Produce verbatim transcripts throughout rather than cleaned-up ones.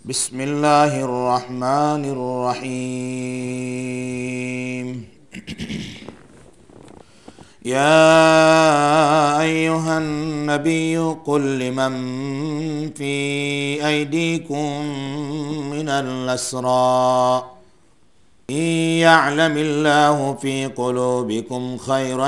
بسم اللہ الرحمن الرحیم یا ایہا النبی قل لمن فی ایدیکم من الاسراء ان یعلم اللہ فی قلوبکم خیرا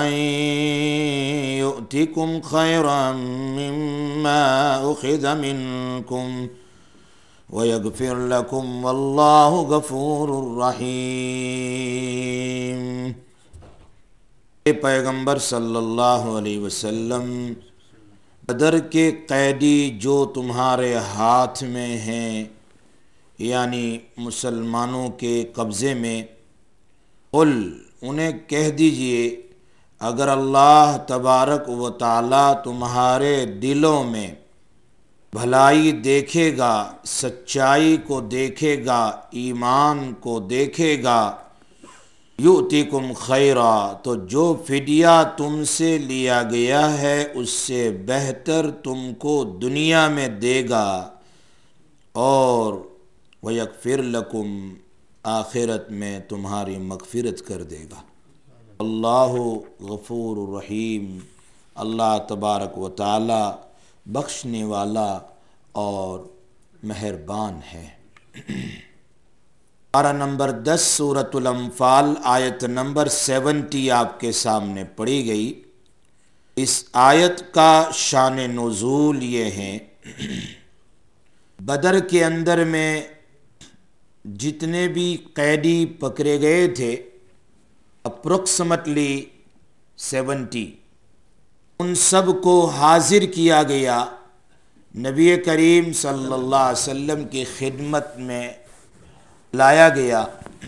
یؤتکم خیرا مما اخذ منکم وَيَغْفِرْ لَكُمْ وَاللَّهُ غَفُورٌ رَحِيمٌ۔ اے پیغمبر صلی اللہ علیہ وسلم، بدر کے قیدی جو تمہارے ہاتھ میں ہیں، یعنی مسلمانوں کے قبضے میں، قل انہیں کہہ دیجئے اگر اللہ تبارک و تعالی تمہارے دلوں میں بھلائی دیکھے گا، سچائی کو دیکھے گا، ایمان کو دیکھے گا، یؤتکم خیرا، تو جو فدیہ تم سے لیا گیا ہے اس سے بہتر تم کو دنیا میں دے گا، اور ویغفر لکم، آخرت میں تمہاری مغفرت کر دے گا۔ اللہ غفور الرحیم، اللہ تبارک و تعالی بخشنے والا اور مہربان ہے۔ پارہ نمبر دس سورۃ الانفال آیت نمبر سیونٹی آپ کے سامنے پڑھی گئی۔ اس آیت کا شان نزول یہ ہے، بدر کے اندر میں جتنے بھی قیدی پکڑے گئے تھے اپروکسیمیٹلی سیونٹی، ان سب کو حاضر کیا گیا، نبی کریم صلی اللہ علیہ وسلم کی خدمت میں لایا گیا۔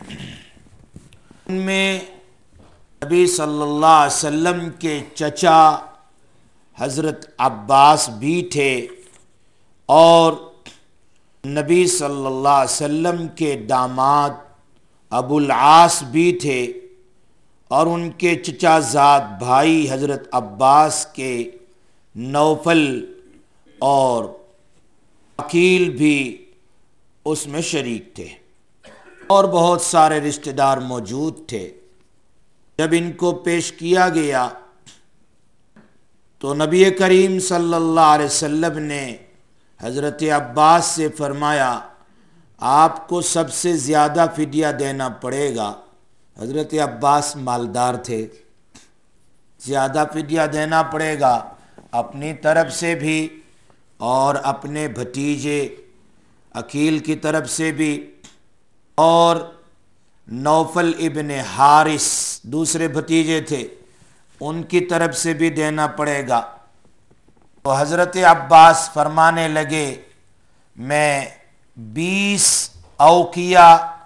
ان میں نبی صلی اللہ علیہ وسلم کے چچا حضرت عباس بھی تھے، اور نبی صلی اللہ علیہ وسلم کے داماد ابو العاص بھی تھے، اور ان کے چچا زاد بھائی حضرت عباس کے نوفل اور عقیل بھی اس میں شریک تھے، اور بہت سارے رشتہ دار موجود تھے۔ جب ان کو پیش کیا گیا تو نبی کریم صلی اللہ علیہ وسلم نے حضرت عباس سے فرمایا آپ کو سب سے زیادہ فدیہ دینا پڑے گا۔ حضرت عباس مالدار تھے، زیادہ فدیہ دینا پڑے گا اپنی طرف سے بھی اور اپنے بھتیجے عقیل کی طرف سے بھی، اور نوفل ابن حارث دوسرے بھتیجے تھے ان کی طرف سے بھی دینا پڑے گا۔ تو حضرت عباس فرمانے لگے میں بیس اوقیہ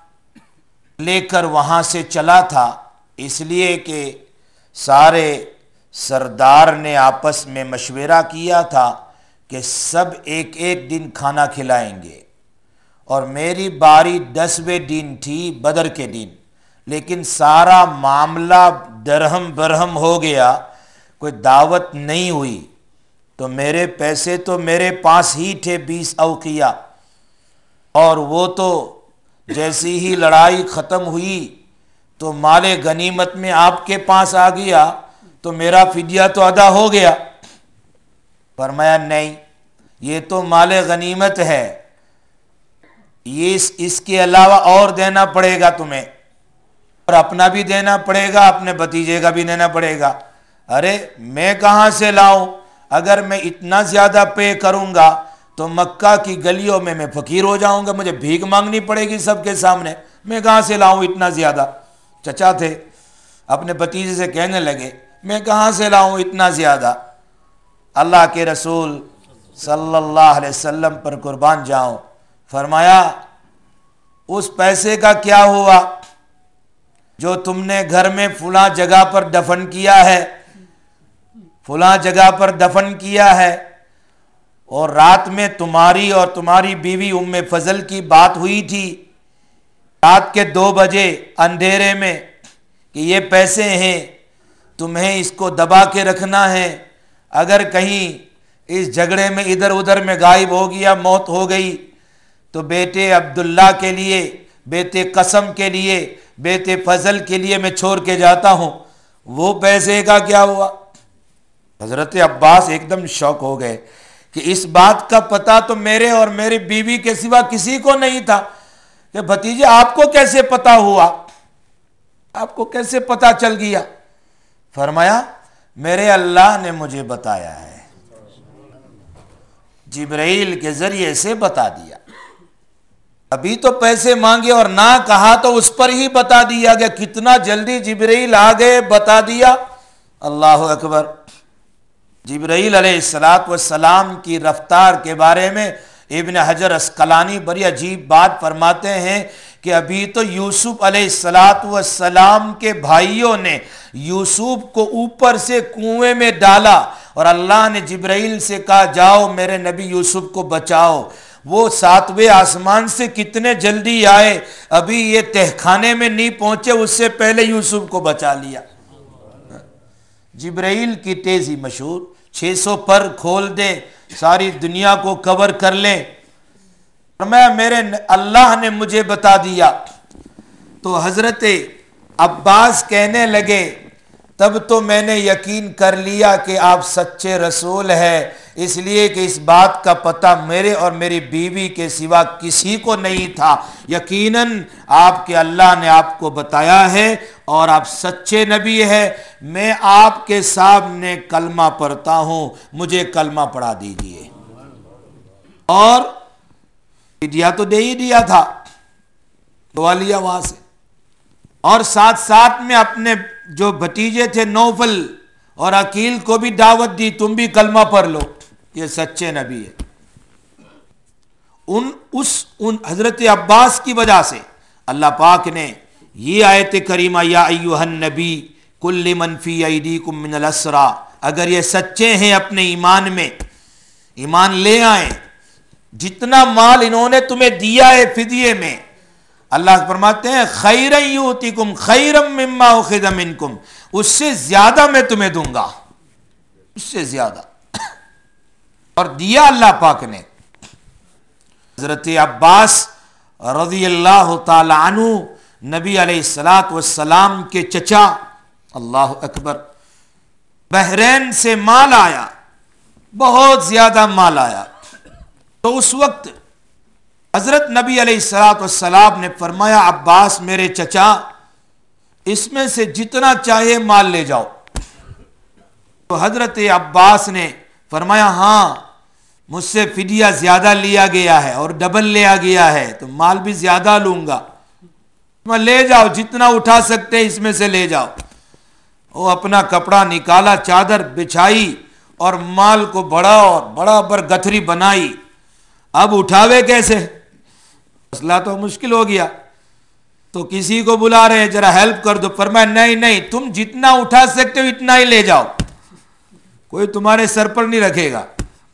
لے کر وہاں سے چلا تھا، اس لیے کہ سارے سردار نے آپس میں مشورہ کیا تھا کہ سب ایک ایک دن کھانا کھلائیں گے، اور میری باری دسویں دن تھی بدر کے دن، لیکن سارا معاملہ درہم برہم ہو گیا، کوئی دعوت نہیں ہوئی، تو میرے پیسے تو میرے پاس ہی تھے بیس اوقیہ، اور وہ تو جیسی ہی لڑائی ختم ہوئی تو مال غنیمت میں آپ کے پاس آ گیا، تو میرا فدیہ تو ادا ہو گیا۔ فرمایا نہیں، یہ تو مال غنیمت ہے، یہ اس, اس کے علاوہ اور دینا پڑے گا تمہیں، اور اپنا بھی دینا پڑے گا، اپنے بھتیجے کا بھی دینا پڑے گا۔ ارے میں کہاں سے لاؤں؟ اگر میں اتنا زیادہ پے کروں گا تو مکہ کی گلیوں میں میں فقیر ہو جاؤں گا، مجھے بھیک مانگنی پڑے گی سب کے سامنے، میں کہاں سے لاؤں اتنا زیادہ؟ چچا تھے، اپنے بھتیجے سے کہنے لگے میں کہاں سے لاؤں اتنا زیادہ؟ اللہ کے رسول صلی اللہ علیہ وسلم پر قربان جاؤں، فرمایا اس پیسے کا کیا ہوا جو تم نے گھر میں فلاں جگہ پر دفن کیا ہے، فلاں جگہ پر دفن کیا ہے، اور رات میں تمہاری اور تمہاری بیوی ام فضل کی بات ہوئی تھی رات کے دو بجے اندھیرے میں کہ یہ پیسے ہیں، تمہیں اس کو دبا کے رکھنا ہے، اگر کہیں اس جھگڑے میں ادھر ادھر میں غائب ہو گیا، موت ہو گئی تو بیٹے عبداللہ کے لیے، بیٹے قسم کے لیے، بیٹے فضل کے لیے میں چھوڑ کے جاتا ہوں، وہ پیسے کا کیا ہوا؟ حضرت عباس ایک دم شوق ہو گئے کہ اس بات کا پتہ تو میرے اور میری بیوی کے سوا کسی کو نہیں تھا، کہ بھتیجے آپ کو کیسے پتہ ہوا، آپ کو کیسے پتہ چل گیا؟ فرمایا میرے اللہ نے مجھے بتایا ہے، جبرائیل کے ذریعے سے بتا دیا۔ ابھی تو پیسے مانگے اور نہ کہا تو اس پر ہی بتا دیا گیا، کتنا جلدی جبرائیل آ گئے، بتا دیا۔ اللہ اکبر۔ جبرائیل علیہ الصلاۃ والسلام کی رفتار کے بارے میں ابن حجر عسقلانی بڑی عجیب بات فرماتے ہیں کہ ابھی تو یوسف علیہ الصلاۃ والسلام کے بھائیوں نے یوسف کو اوپر سے کنویں میں ڈالا اور اللہ نے جبرائیل سے کہا جاؤ میرے نبی یوسف کو بچاؤ۔ وہ ساتویں آسمان سے کتنے جلدی آئے، ابھی یہ تہخانے میں نہیں پہنچے اس سے پہلے یوسف کو بچا لیا۔ جبرائیل کی تیزی مشہور، چھ سو پر کھول دیں، ساری دنیا کو کور کر لیں۔ میں میرے اللہ نے مجھے بتا دیا۔ تو حضرت عباس کہنے لگے تب تو میں نے یقین کر لیا کہ آپ سچے رسول ہیں، اس لیے کہ اس بات کا پتہ میرے اور میری بیوی کے سوا کسی کو نہیں تھا، یقیناً آپ کے اللہ نے آپ کو بتایا ہے اور آپ سچے نبی ہیں۔ میں آپ کے سامنے کلمہ پڑھتا ہوں، مجھے کلمہ پڑھا دیجئے۔ اور فدیہ تو دے ہی دیا تھا، دعا لیا وہاں سے، اور ساتھ ساتھ میں اپنے جو بھتیجے تھے نوفل اور عقیل کو بھی دعوت دی، تم بھی کلمہ پڑھ لو، یہ سچے نبی ہے۔ ان اس ان حضرت عباس کی وجہ سے اللہ پاک نے یہ آیت کریمہ یا ایھا النبی کل لمن فی ایدیکم من الاسری، اگر یہ سچے ہیں اپنے ایمان میں، ایمان لے آئیں، جتنا مال انہوں نے تمہیں دیا ہے فدیے میں، اللہ فرماتے ہیں خیرا یؤتکم خیرا مما اخذ منکم، اس سے زیادہ میں تمہیں دوں گا، اس سے زیادہ، اور دیا اللہ پاک نے۔ حضرت عباس رضی اللہ تعالی عنہ نبی علیہ الصلاۃ والسلام کے چچا، اللہ اکبر، بحرین سے مال آیا، بہت زیادہ مال آیا، تو اس وقت حضرت نبی علیہ الصلاۃ والسلام نے فرمایا عباس میرے چچا، اس میں سے جتنا چاہے مال لے جاؤ۔ تو حضرت عباس نے فرمایا ہاں مجھ سے فدیہ زیادہ لیا گیا ہے اور ڈبل لیا گیا ہے تو مال بھی زیادہ لوں گا، میں لے جاؤ جتنا اٹھا سکتے اس میں سے لے جاؤ۔ وہ اپنا کپڑا نکالا، چادر بچھائی اور مال کو بڑا اور بڑا بر گتھری بنائی۔ اب اٹھاوے کیسے؟ مسئلہ تو مشکل ہو گیا، تو کسی کو بلا رہے ذرا ہیلپ کر دو، فرمایا نہیں نہیں تم جتنا اٹھا سکتے ہو اتنا ہی لے جاؤ، کوئی تمہارے سر پر نہیں رکھے گا۔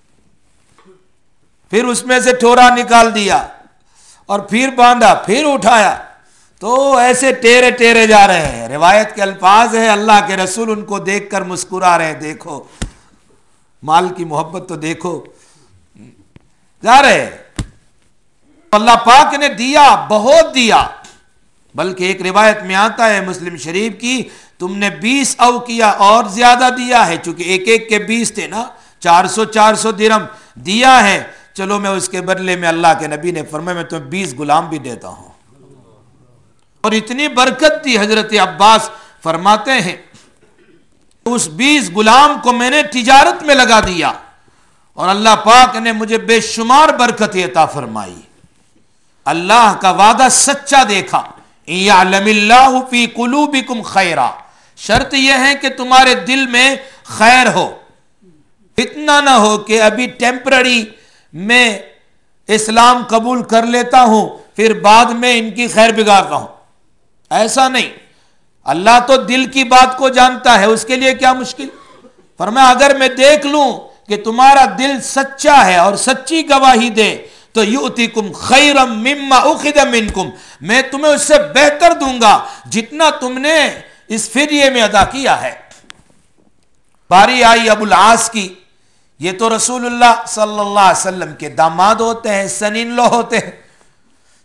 پھر اس میں سے ٹھورا نکال دیا اور پھر باندھا، پھر اٹھایا، تو ایسے ٹیرے ٹیرے جا رہے ہیں۔ روایت کے الفاظ ہیں اللہ کے رسول ان کو دیکھ کر مسکرا رہے ہیں، دیکھو مال کی محبت تو دیکھو، جا رہے ہیں۔ اللہ پاک نے دیا، بہت دیا، بلکہ ایک روایت میں آتا ہے مسلم شریف کی، تم نے بیس او کیا اور زیادہ دیا ہے، چونکہ ایک ایک کے بیس تھے نا، چار سو چار سو درہم دیا ہے، چلو میں اس کے بدلے میں اللہ کے نبی نے فرمایا میں تمہیں بیس غلام بھی دیتا ہوں۔ اور اتنی برکت دی، حضرت عباس فرماتے ہیں اس بیس غلام کو میں نے تجارت میں لگا دیا اور اللہ پاک نے مجھے بے شمار برکت عطا فرمائی۔ اللہ کا وعدہ سچا دیکھا، یعلم اللہ فی قلوبکم خیرا، شرط یہ ہے کہ تمہارے دل میں خیر ہو، اتنا نہ ہو کہ ابھی ٹیمپرری میں اسلام قبول کر لیتا ہوں پھر بعد میں ان کی خیر بگاڑتا ہوں، ایسا نہیں۔ اللہ تو دل کی بات کو جانتا ہے، اس کے لیے کیا مشکل؟ فرمایا اگر میں دیکھ لوں کہ تمہارا دل سچا ہے اور سچی گواہی دے تو یؤتکم خیرا مما اخذ منکم، میں تمہیں اس سے بہتر دوں گا جتنا تم نے اس فدیے میں ادا کیا ہے۔ باری آئی ابو العاص کی، یہ تو رسول اللہ صلی اللہ علیہ وسلم کے داماد ہوتے ہیں، سن ان لو ہوتے ہیں،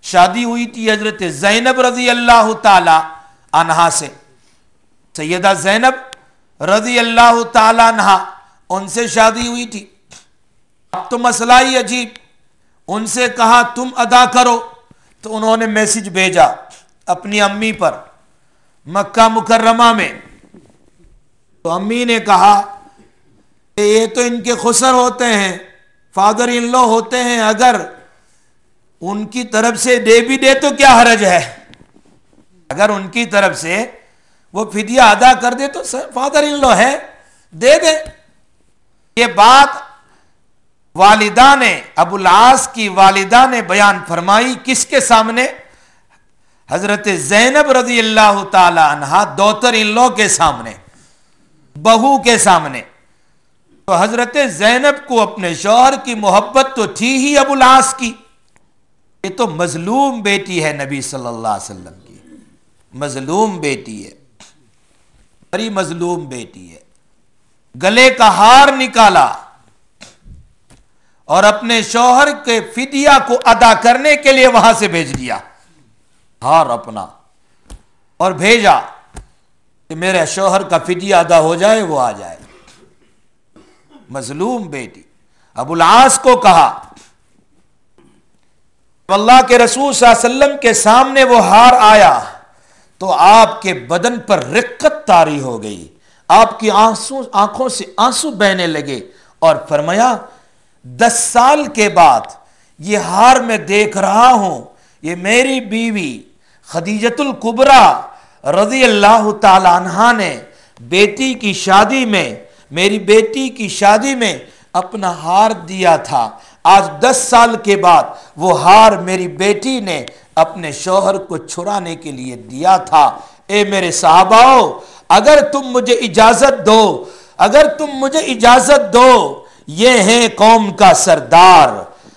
شادی ہوئی تھی حضرت زینب رضی اللہ تعالی عنہا سے، سیدہ زینب رضی اللہ تعالی عنہا ان سے شادی ہوئی تھی۔ اب تو مسئلہ ہی عجیب، ان سے کہا تم ادا کرو، تو انہوں نے میسج بھیجا اپنی امی پر مکہ مکرمہ میں، تو امی نے کہا کہ یہ تو ان کے خسر ہوتے ہیں، فادر ان لو ہوتے ہیں، اگر ان کی طرف سے دے بھی دے تو کیا حرج ہے، اگر ان کی طرف سے وہ فدیہ ادا کر دے تو فادر ان لو ہے، دے دے۔ یہ بات والدہ نے، ابو العاص کی والدہ نے بیان فرمائی، کس کے سامنے؟ حضرت زینب رضی اللہ تعالی عنہا دوتر ان لو کے سامنے، بہو کے سامنے۔ تو حضرت زینب کو اپنے شوہر کی محبت تو تھی ہی ابو العاص کی، یہ تو مظلوم بیٹی ہے نبی صلی اللہ علیہ وسلم کی، مظلوم بیٹی ہے، بڑی مظلوم بیٹی ہے۔ گلے کا ہار نکالا اور اپنے شوہر کے فدیہ کو ادا کرنے کے لیے وہاں سے بھیج دیا ہار اپنا، اور بھیجا کہ میرے شوہر کا فدیہ ادا ہو جائے، وہ آ جائے۔ مظلوم بیٹی۔ ابو العاص کو کہا، اللہ کے رسول صلی اللہ علیہ وسلم کے سامنے وہ ہار آیا تو آپ کے بدن پر رقت طاری ہو گئی، آپ کی آنسو آنکھوں سے آنسو بہنے لگے، اور فرمایا دس سال کے بعد یہ ہار میں دیکھ رہا ہوں، یہ میری بیوی خدیجۃ الکبریٰ رضی اللہ تعالی عنہا نے بیٹی کی شادی میں، میری بیٹی کی شادی میں اپنا ہار دیا تھا، آج دس سال کے بعد وہ ہار میری بیٹی نے اپنے شوہر کو چھڑانے کے لیے دیا تھا۔ اے میرے صحاباؤ، اگر تم مجھے اجازت دو، اگر تم مجھے اجازت دو، یہ ہیں قوم کا سردار،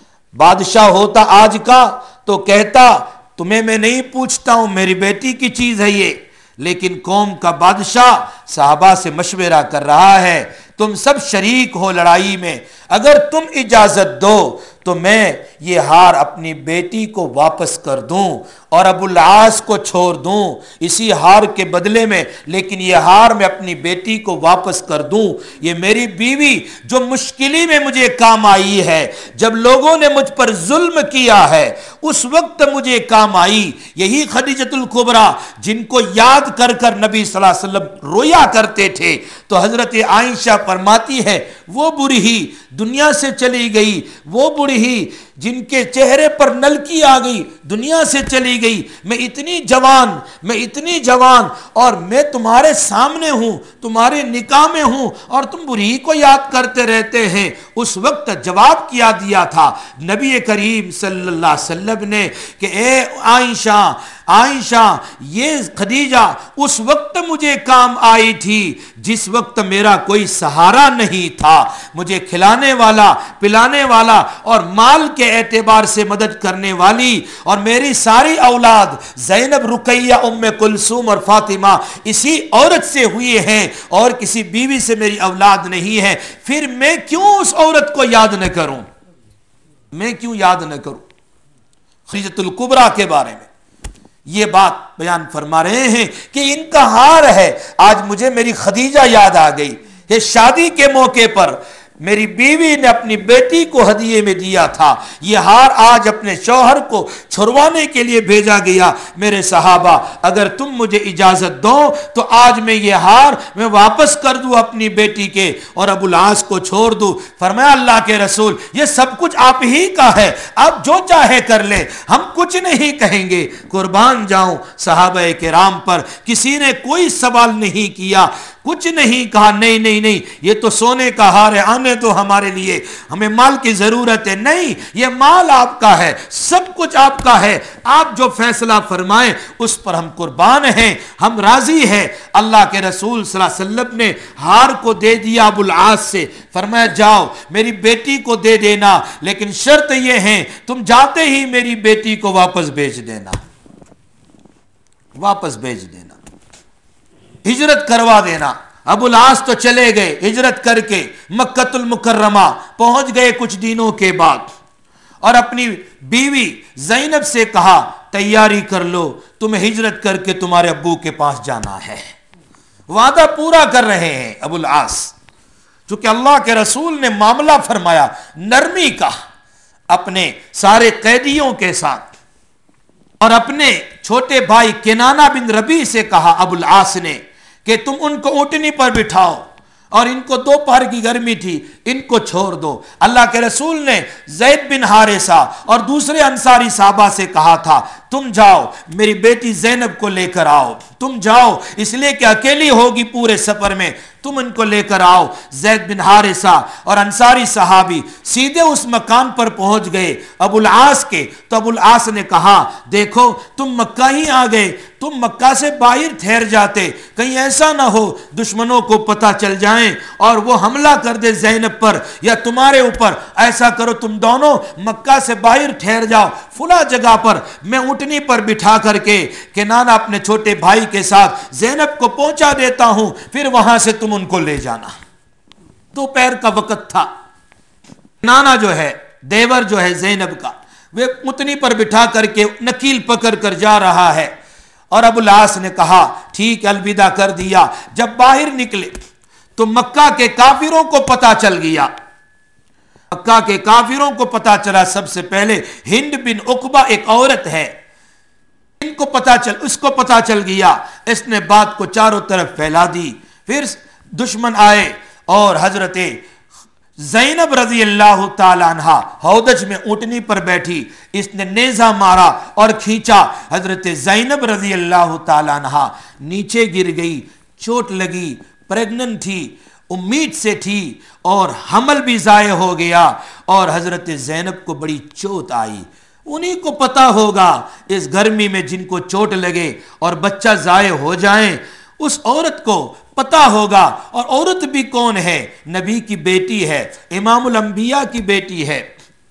بادشاہ ہوتا آج کا تو کہتا تمہیں میں نہیں پوچھتا ہوں، میری بیٹی کی چیز ہے یہ، لیکن قوم کا بادشاہ صحابہ سے مشورہ کر رہا ہے، تم سب شریک ہو لڑائی میں، اگر تم اجازت دو تو میں یہ ہار اپنی بیٹی کو واپس کر دوں اور ابو العاص کو چھوڑ دوں اسی ہار کے بدلے میں، لیکن یہ ہار میں اپنی بیٹی کو واپس کر دوں۔ یہ میری بیوی جو مشکلی میں مجھے کام آئی ہے، جب لوگوں نے مجھ پر ظلم کیا ہے اس وقت مجھے کام آئی، یہی خدیجۃ الکبریٰ جن کو یاد کر کر نبی صلی اللہ علیہ وسلم رویا کرتے تھے۔ تو حضرت عائشہ فرماتی ہے وہ بری ہی دنیا سے چلی گئی، وہ بری ہی جن کے چہرے پر نلکی آ گئی دنیا سے چلی گئی، میں اتنی جوان میں اتنی جوان اور میں تمہارے سامنے ہوں، تمہارے نکاح میں ہوں اور تم بری کو یاد کرتے رہتے ہیں۔ اس وقت جواب کیا دیا تھا نبی کریم صلی اللہ علیہ وسلم نے کہ اے عائشہ عائشہ یہ خدیجہ اس وقت مجھے کام آئی تھی جس وقت میرا کوئی سہارا نہیں تھا، مجھے کھلانے والا پلانے والا اور مال کے اعتبار سے مدد کرنے والی، اور میری ساری اولاد زینب رقیہ ام کلثوم اور فاطمہ اسی عورت سے ہوئی ہیں اور کسی بیوی سے میری اولاد نہیں ہے، پھر میں کیوں اس عورت کو یاد نہ کروں، میں کیوں یاد نہ کروں۔ خدیجۃ الکبریٰ کے بارے میں یہ بات بیان فرما رہے ہیں کہ ان کا ہار ہے، آج مجھے میری خدیجہ یاد آ گئی، یہ شادی کے موقع پر میری بیوی نے اپنی بیٹی کو ہدیے میں دیا تھا، یہ ہار آج اپنے شوہر کو چھڑوانے کے لیے بھیجا گیا۔ میرے صحابہ اگر تم مجھے اجازت دو تو آج میں یہ ہار میں واپس کر دوں اپنی بیٹی کے اور ابو العاص کو چھوڑ دوں۔ فرمایا اللہ کے رسول یہ سب کچھ آپ ہی کا ہے، آپ جو چاہے کر لیں، ہم کچھ نہیں کہیں گے۔ قربان جاؤں صحابہ کرام پر کسی نے کوئی سوال نہیں کیا، کچھ نہیں کہا، نہیں نہیں نہیں یہ تو سونے کا ہار ہے، آنے تو ہمارے لیے، ہمیں مال کی ضرورت ہے، نہیں یہ مال آپ کا ہے، سب کچھ آپ کا ہے، آپ جو فیصلہ فرمائیں اس پر ہم قربان ہیں، ہم راضی ہیں۔ اللہ کے رسول صلی اللہ علیہ وسلم نے ہار کو دے دیا ابو العاص سے، فرمایا جاؤ میری بیٹی کو دے دینا، لیکن شرط یہ ہے تم جاتے ہی میری بیٹی کو واپس بھیج دینا، واپس بھیج دینا، ہجرت کروا دینا۔ ابو العاص تو چلے گئے ہجرت کر کے مکہ المکرمہ پہنچ گئے کچھ دنوں کے بعد، اور اپنی بیوی زینب سے کہا تیاری کر لو، تمہیں ہجرت کر کے تمہارے ابو کے پاس جانا ہے۔ وعدہ پورا کر رہے ہیں ابو العاص، چونکہ اللہ کے رسول نے معاملہ فرمایا نرمی کا اپنے سارے قیدیوں کے ساتھ، اور اپنے چھوٹے بھائی کنانہ بن ربیع سے کہا ابو العاص نے کہ تم ان کو اونٹنی پر بٹھاؤ، اور ان کو دوپہر کی گرمی تھی، ان کو چھوڑ دو۔ اللہ کے رسول نے زید بن حارثہ اور دوسرے انصاری صحابہ سے کہا تھا تم جاؤ میری بیٹی زینب کو لے کر آؤ، تم جاؤ اس لیے کہ اکیلی ہوگی پورے سفر میں، تم ان کو لے کر آؤ۔ زید بن حارثہ اور انصاری صحابی سیدھے اس مکان پر پہنچ گئے ابو العاص کے، تو ابو العاص نے کہا دیکھو تم مکہ ہی آ گئے، تم مکہ سے باہر ٹھہر جاتے، کہیں ایسا نہ ہو دشمنوں کو پتہ چل جائیں اور وہ حملہ کر دے زینب پر یا تمہارے اوپر، ایسا کرو تم دونوں مکہ سے باہر ٹھہر جاؤ فلاں جگہ پر، میں اونٹنی پر بٹھا کر کے کنانہ اپنے چھوٹے بھائی کے ساتھ زینب کو پہنچا دیتا ہوں، پھر وہاں سے تم ان کو لے جانا۔ دوپہر کا وقت تھا، کنانہ جو ہے دیور جو ہے زینب کا، وہ اونٹنی پر بٹھا کر کے نکیل پکڑ کر جا رہا ہے، اور ابو العاص نے کہا ٹھیک الوداع کر دیا۔ جب باہر نکلے تو مکہ کے کافروں کو پتہ چل گیا، مکہ کے کافروں کو پتہ چلا، سب سے پہلے ہند بن عقبہ ایک عورت ہے، ان کو پتہ چل اس کو پتہ چل گیا، اس نے بات کو چاروں طرف پھیلا دی۔ پھر دشمن آئے اور حضرت زینب رضی اللہ تعالی عنہ ہودج میں اونٹنی پر بیٹھی، اس نے نیزہ مارا اور کھینچا، حضرت زینب رضی اللہ تعالی عنہ نیچے گر گئی، چوٹ لگی، پریگننٹ تھی، امید سے تھی، اور حمل بھی ضائع ہو گیا، اور حضرت زینب کو بڑی چوٹ آئی۔ انہی کو پتہ ہوگا اس گرمی میں جن کو چوٹ لگے اور بچہ ضائع ہو جائیں، اس عورت کو پتہ ہوگا، اور عورت بھی کون ہے؟ نبی کی بیٹی ہے، امام الانبیاء کی بیٹی ہے،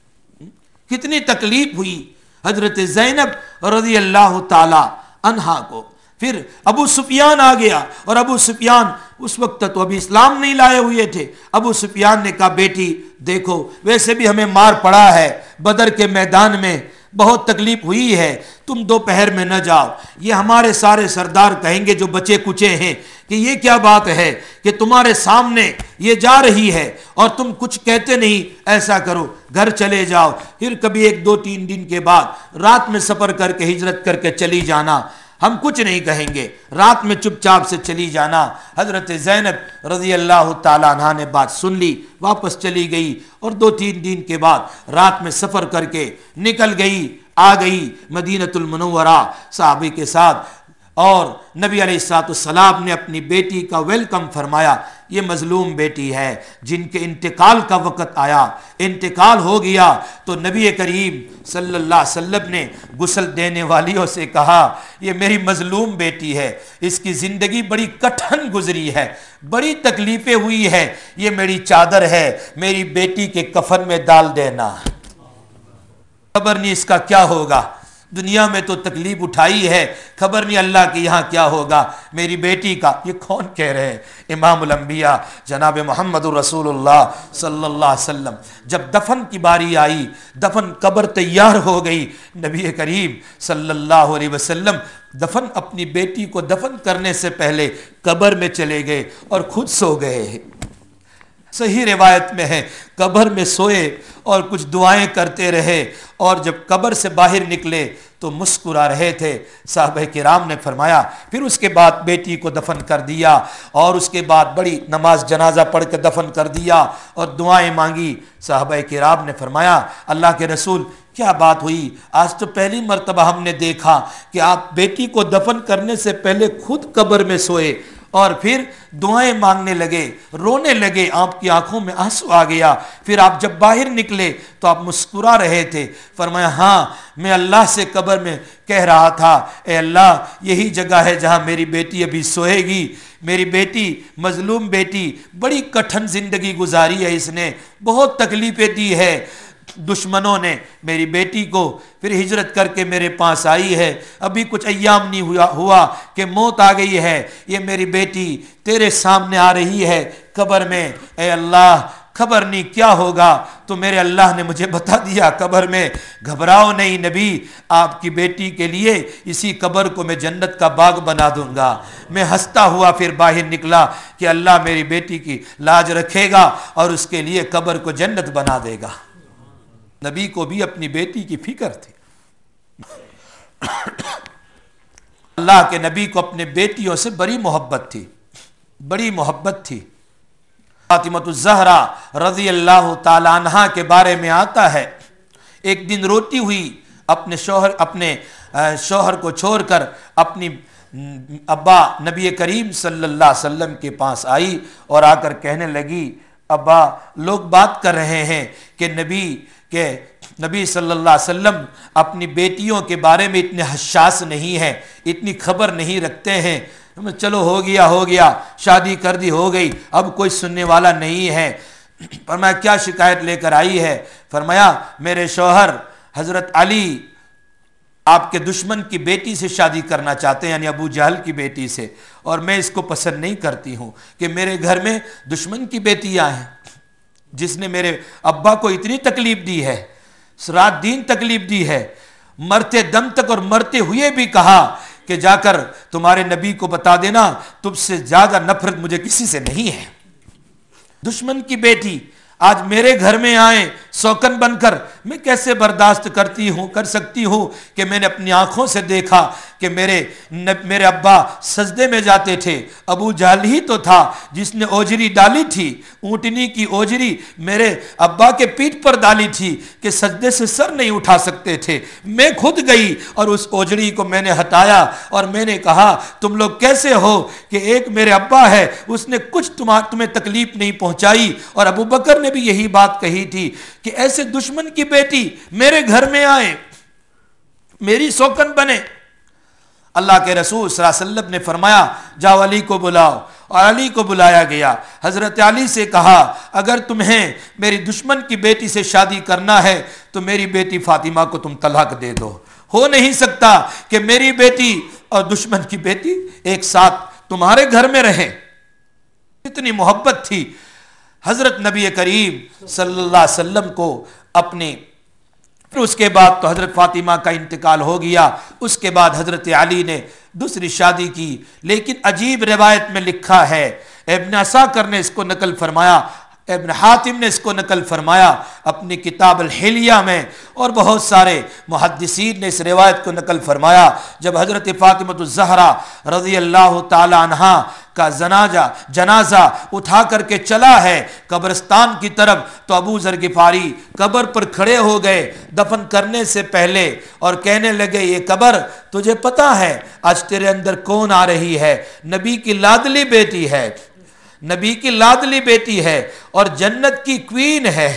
کتنی تکلیف ہوئی حضرت زینب رضی اللہ تعالی عنہا کو۔ پھر ابو سفیان آ گیا، اور ابو سفیان اس وقت تو ابھی اسلام نہیں لائے ہوئے تھے۔ ابو سفیان نے کہا بیٹی دیکھو ویسے بھی ہمیں مار پڑا ہے بدر کے میدان میں، بہت تکلیف ہوئی ہے، تم دوپہر میں نہ جاؤ، یہ ہمارے سارے سردار کہیں گے جو بچے کچے ہیں کہ یہ کیا بات ہے کہ تمہارے سامنے یہ جا رہی ہے اور تم کچھ کہتے نہیں، ایسا کرو گھر چلے جاؤ، پھر کبھی ایک دو تین دن کے بعد رات میں سفر کر کے ہجرت کر کے چلی جانا، ہم کچھ نہیں کہیں گے، رات میں چپ چاپ سے چلی جانا۔ حضرت زینب رضی اللہ تعالیٰ عنہ نے بات سن لی، واپس چلی گئی، اور دو تین دن کے بعد رات میں سفر کر کے نکل گئی، آ گئی مدینۃ المنورہ صحابی کے ساتھ، اور نبی علیہ الصلوۃ والسلام نے اپنی بیٹی کا ویلکم فرمایا۔ یہ مظلوم بیٹی ہے جن کے انتقال کا وقت آیا، انتقال ہو گیا تو نبی کریم صلی اللہ علیہ وسلم نے غسل دینے والیوں سے کہا یہ میری مظلوم بیٹی ہے، اس کی زندگی بڑی کٹھن گزری ہے، بڑی تکلیفیں ہوئی ہے، یہ میری چادر ہے، میری بیٹی کے کفن میں ڈال دینا، خبر نہیں اس کا کیا ہوگا، دنیا میں تو تکلیف اٹھائی ہے، خبر نہیں اللہ کے یہاں کیا ہوگا میری بیٹی کا۔ یہ کون کہہ رہے ہیں؟ امام الانبیاء جناب محمد رسول اللہ صلی اللہ علیہ وسلم۔ جب دفن کی باری آئی، دفن قبر تیار ہو گئی، نبی کریم صلی اللہ علیہ وسلم دفن اپنی بیٹی کو دفن کرنے سے پہلے قبر میں چلے گئے اور خود سو گئے۔ صحیح روایت میں ہے قبر میں سوئے اور کچھ دعائیں کرتے رہے، اور جب قبر سے باہر نکلے تو مسکرا رہے تھے۔ صحابہ کرام نے فرمایا پھر اس کے بعد بیٹی کو دفن کر دیا، اور اس کے بعد بڑی نماز جنازہ پڑھ کے دفن کر دیا اور دعائیں مانگی۔ صحابہ کرام نے فرمایا اللہ کے رسول کیا بات ہوئی؟ آج تو پہلی مرتبہ ہم نے دیکھا کہ آپ بیٹی کو دفن کرنے سے پہلے خود قبر میں سوئے اور پھر دعائیں مانگنے لگے، رونے لگے، آپ کی آنکھوں میں آنسو آ گیا، پھر آپ جب باہر نکلے تو آپ مسکرا رہے تھے۔ فرمایا ہاں میں اللہ سے قبر میں کہہ رہا تھا اے اللہ یہی جگہ ہے جہاں میری بیٹی ابھی سوئے گی، میری بیٹی مظلوم بیٹی بڑی کٹھن زندگی گزاری ہے، اس نے بہت تکلیفیں دی ہے، دشمنوں نے میری بیٹی کو پھر ہجرت کر کے میرے پاس آئی ہے، ابھی کچھ ایام نہیں ہوا ہوا کہ موت آ گئی ہے، یہ میری بیٹی تیرے سامنے آ رہی ہے قبر میں، اے اللہ خبر نہیں کیا ہوگا، تو میرے اللہ نے مجھے بتا دیا قبر میں، گھبراؤ نہیں نبی، آپ کی بیٹی کے لیے اسی قبر کو میں جنت کا باغ بنا دوں گا۔ میں ہنستا ہوا پھر باہر نکلا کہ اللہ میری بیٹی کی لاج رکھے گا اور اس کے لیے قبر کو جنت بنا دے گا۔ نبی کو بھی اپنی بیٹی کی فکر تھی۔ اللہ کے نبی کو اپنے بیٹیوں سے بڑی محبت تھی، بڑی محبت تھی۔ فاطمہ الزہرا رضی اللہ تعالی عنہا کے بارے میں آتا ہے، ایک دن روتی ہوئی اپنے شوہر اپنے شوہر کو چھوڑ کر اپنی ابا نبی کریم صلی اللہ علیہ وسلم کے پاس آئی اور آ کر کہنے لگی، ابا لوگ بات کر رہے ہیں کہ نبی کہ نبی صلی اللہ علیہ وسلم اپنی بیٹیوں کے بارے میں اتنے حساس نہیں ہیں، اتنی خبر نہیں رکھتے ہیں۔ چلو ہو گیا ہو گیا، شادی کر دی ہو گئی، اب کوئی سننے والا نہیں ہے۔ فرمایا کیا شکایت لے کر آئی ہے؟ فرمایا میرے شوہر حضرت علی آپ کے دشمن کی بیٹی سے شادی کرنا چاہتے ہیں، یعنی ابو جہل کی بیٹی سے، اور میں اس کو پسند نہیں کرتی ہوں کہ میرے گھر میں دشمن کی بیٹیاں ہیں، جس نے میرے ابا کو اتنی تکلیف دی ہے، رات دن تکلیف دی ہے، مرتے دم تک اور مرتے ہوئے بھی کہا کہ جا کر تمہارے نبی کو بتا دینا تم سے زیادہ نفرت مجھے کسی سے نہیں ہے۔ دشمن کی بیٹی آج میرے گھر میں آئیں سوکن بن کر، میں کیسے برداشت کرتی ہوں کر سکتی ہوں کہ میں نے اپنی آنکھوں سے دیکھا کہ میرے میرے ابا سجدے میں جاتے تھے۔ ابو جہل ہی تو تھا جس نے اوجری ڈالی تھی، اونٹنی کی اوجری میرے ابا کے پیٹھ پر ڈالی تھی کہ سجدے سے سر نہیں اٹھا سکتے تھے۔ میں خود گئی اور اس اوجری کو میں نے ہٹایا اور میں نے کہا تم لوگ کیسے ہو کہ ایک میرے ابا ہے اس نے کچھ تمہیں تکلیف نہیں پہنچائی، اور ابو بکر نے بھی یہی بات کہی تھی کہ ایسے دشمن کی بیٹی میرے گھر میں آئے، میری سوکن بنے۔ اللہ کے رسول صلی اللہ علیہ وسلم نے فرمایا جاؤ علی کو بلاؤ، اور علی کو بلایا گیا۔ حضرت علی سے کہا اگر تمہیں میری دشمن کی بیٹی سے شادی کرنا ہے تو میری بیٹی فاطمہ کو تم طلاق دے دو، ہو نہیں سکتا کہ میری بیٹی اور دشمن کی بیٹی ایک ساتھ تمہارے گھر میں رہیں۔ اتنی محبت تھی حضرت نبی کریم صلی اللہ علیہ وسلم کو اپنے۔ پھر اس کے بعد تو حضرت فاطمہ کا انتقال ہو گیا، اس کے بعد حضرت علی نے دوسری شادی کی، لیکن عجیب روایت میں لکھا ہے، ابن عساکر نے اس کو نقل فرمایا، ابن حاتم نے اس کو نقل فرمایا اپنی کتاب الحلیہ میں، اور بہت سارے محدثین نے اس روایت کو نقل فرمایا۔ جب حضرت فاطمہ الزہرا رضی اللہ تعالی عنہا کا جنازہ جنازہ اٹھا کر کے چلا ہے قبرستان کی طرف، تو ابو ذر غفاری قبر پر کھڑے ہو گئے دفن کرنے سے پہلے اور کہنے لگے یہ قبر تجھے پتا ہے آج تیرے اندر کون آ رہی ہے؟ نبی کی لاڈلی بیٹی ہے، نبی کی لاڈلی بیٹی ہے اور جنت کی کوئین ہے،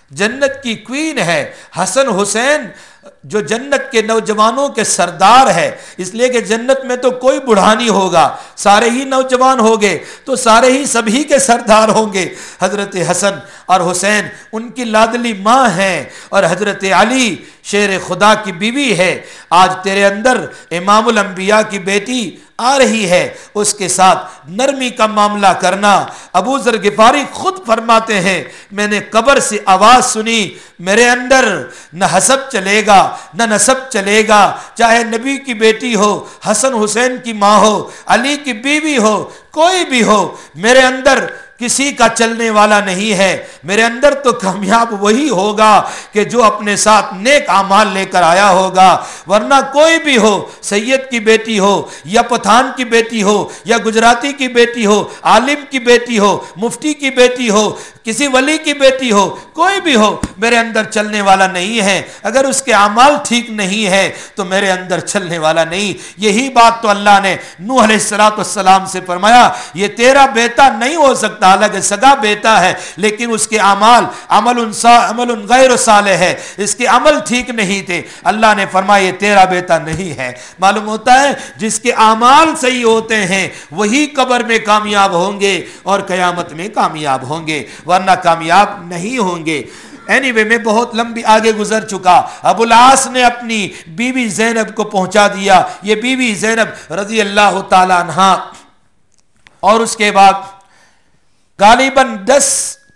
جنت کی کوئین ہے۔ حسن حسین جو جنت کے نوجوانوں کے سردار ہے، اس لیے کہ جنت میں تو کوئی بوڑھا نہیں ہوگا، سارے ہی نوجوان ہوگے تو سارے ہی سبھی کے سردار ہوں گے۔ حضرت حسن اور حسین ان کی لاڈلی ماں ہیں، اور حضرت علی شیر خدا کی بیوی ہے۔ آج تیرے اندر امام الانبیاء کی بیٹی آ رہی ہے، اس کے ساتھ نرمی کا معاملہ کرنا۔ ابو ذر غفاری خود فرماتے ہیں میں نے قبر سے آواز سنی، میرے اندر نہ حسب چلے گا نہ نسب چلے گا، چاہے نبی کی بیٹی ہو، حسن حسین کی ماں ہو، علی کی بیوی ہو، کوئی بھی ہو، میرے اندر کسی کا چلنے والا نہیں ہے۔ میرے اندر تو کامیاب وہی ہوگا کہ جو اپنے ساتھ نیک اعمال لے کر آیا ہوگا، ورنہ کوئی بھی ہو، سید کی بیٹی ہو یا پٹھان کی بیٹی ہو یا گجراتی کی بیٹی ہو، عالم کی بیٹی ہو، مفتی کی بیٹی ہو، کسی ولی کی بیٹی ہو، کوئی بھی ہو، میرے اندر چلنے والا نہیں ہے۔ اگر اس کے اعمال ٹھیک نہیں ہے تو میرے اندر چلنے والا نہیں۔ یہی بات تو اللہ نے نوح علیہ الصلوۃ والسلام سے فرمایا یہ تیرا بیٹا نہیں ہو سکتا، حالانکہ سگا بیٹا ہے لیکن اس کے اعمال عمل عمل غیر صالح ہے، اس کے عمل ٹھیک نہیں تھے۔ اللہ نے فرمایا یہ تیرا بیٹا نہیں ہے۔ معلوم ہوتا ہے جس کے اعمال صحیح ہوتے ہیں وہی قبر میں کامیاب ہوں گے اور قیامت میں کامیاب ہوں گے، ورنہ کامیاب نہیں ہوں گے۔ اینی وے میں بہت لمبی آگے گزر چکا۔ ابو العاص نے اپنی بیوی زینب کو پہنچا دیا، یہ بیوی زینب رضی اللہ تعالی عنہا، اور اس کے بعد غالباً دس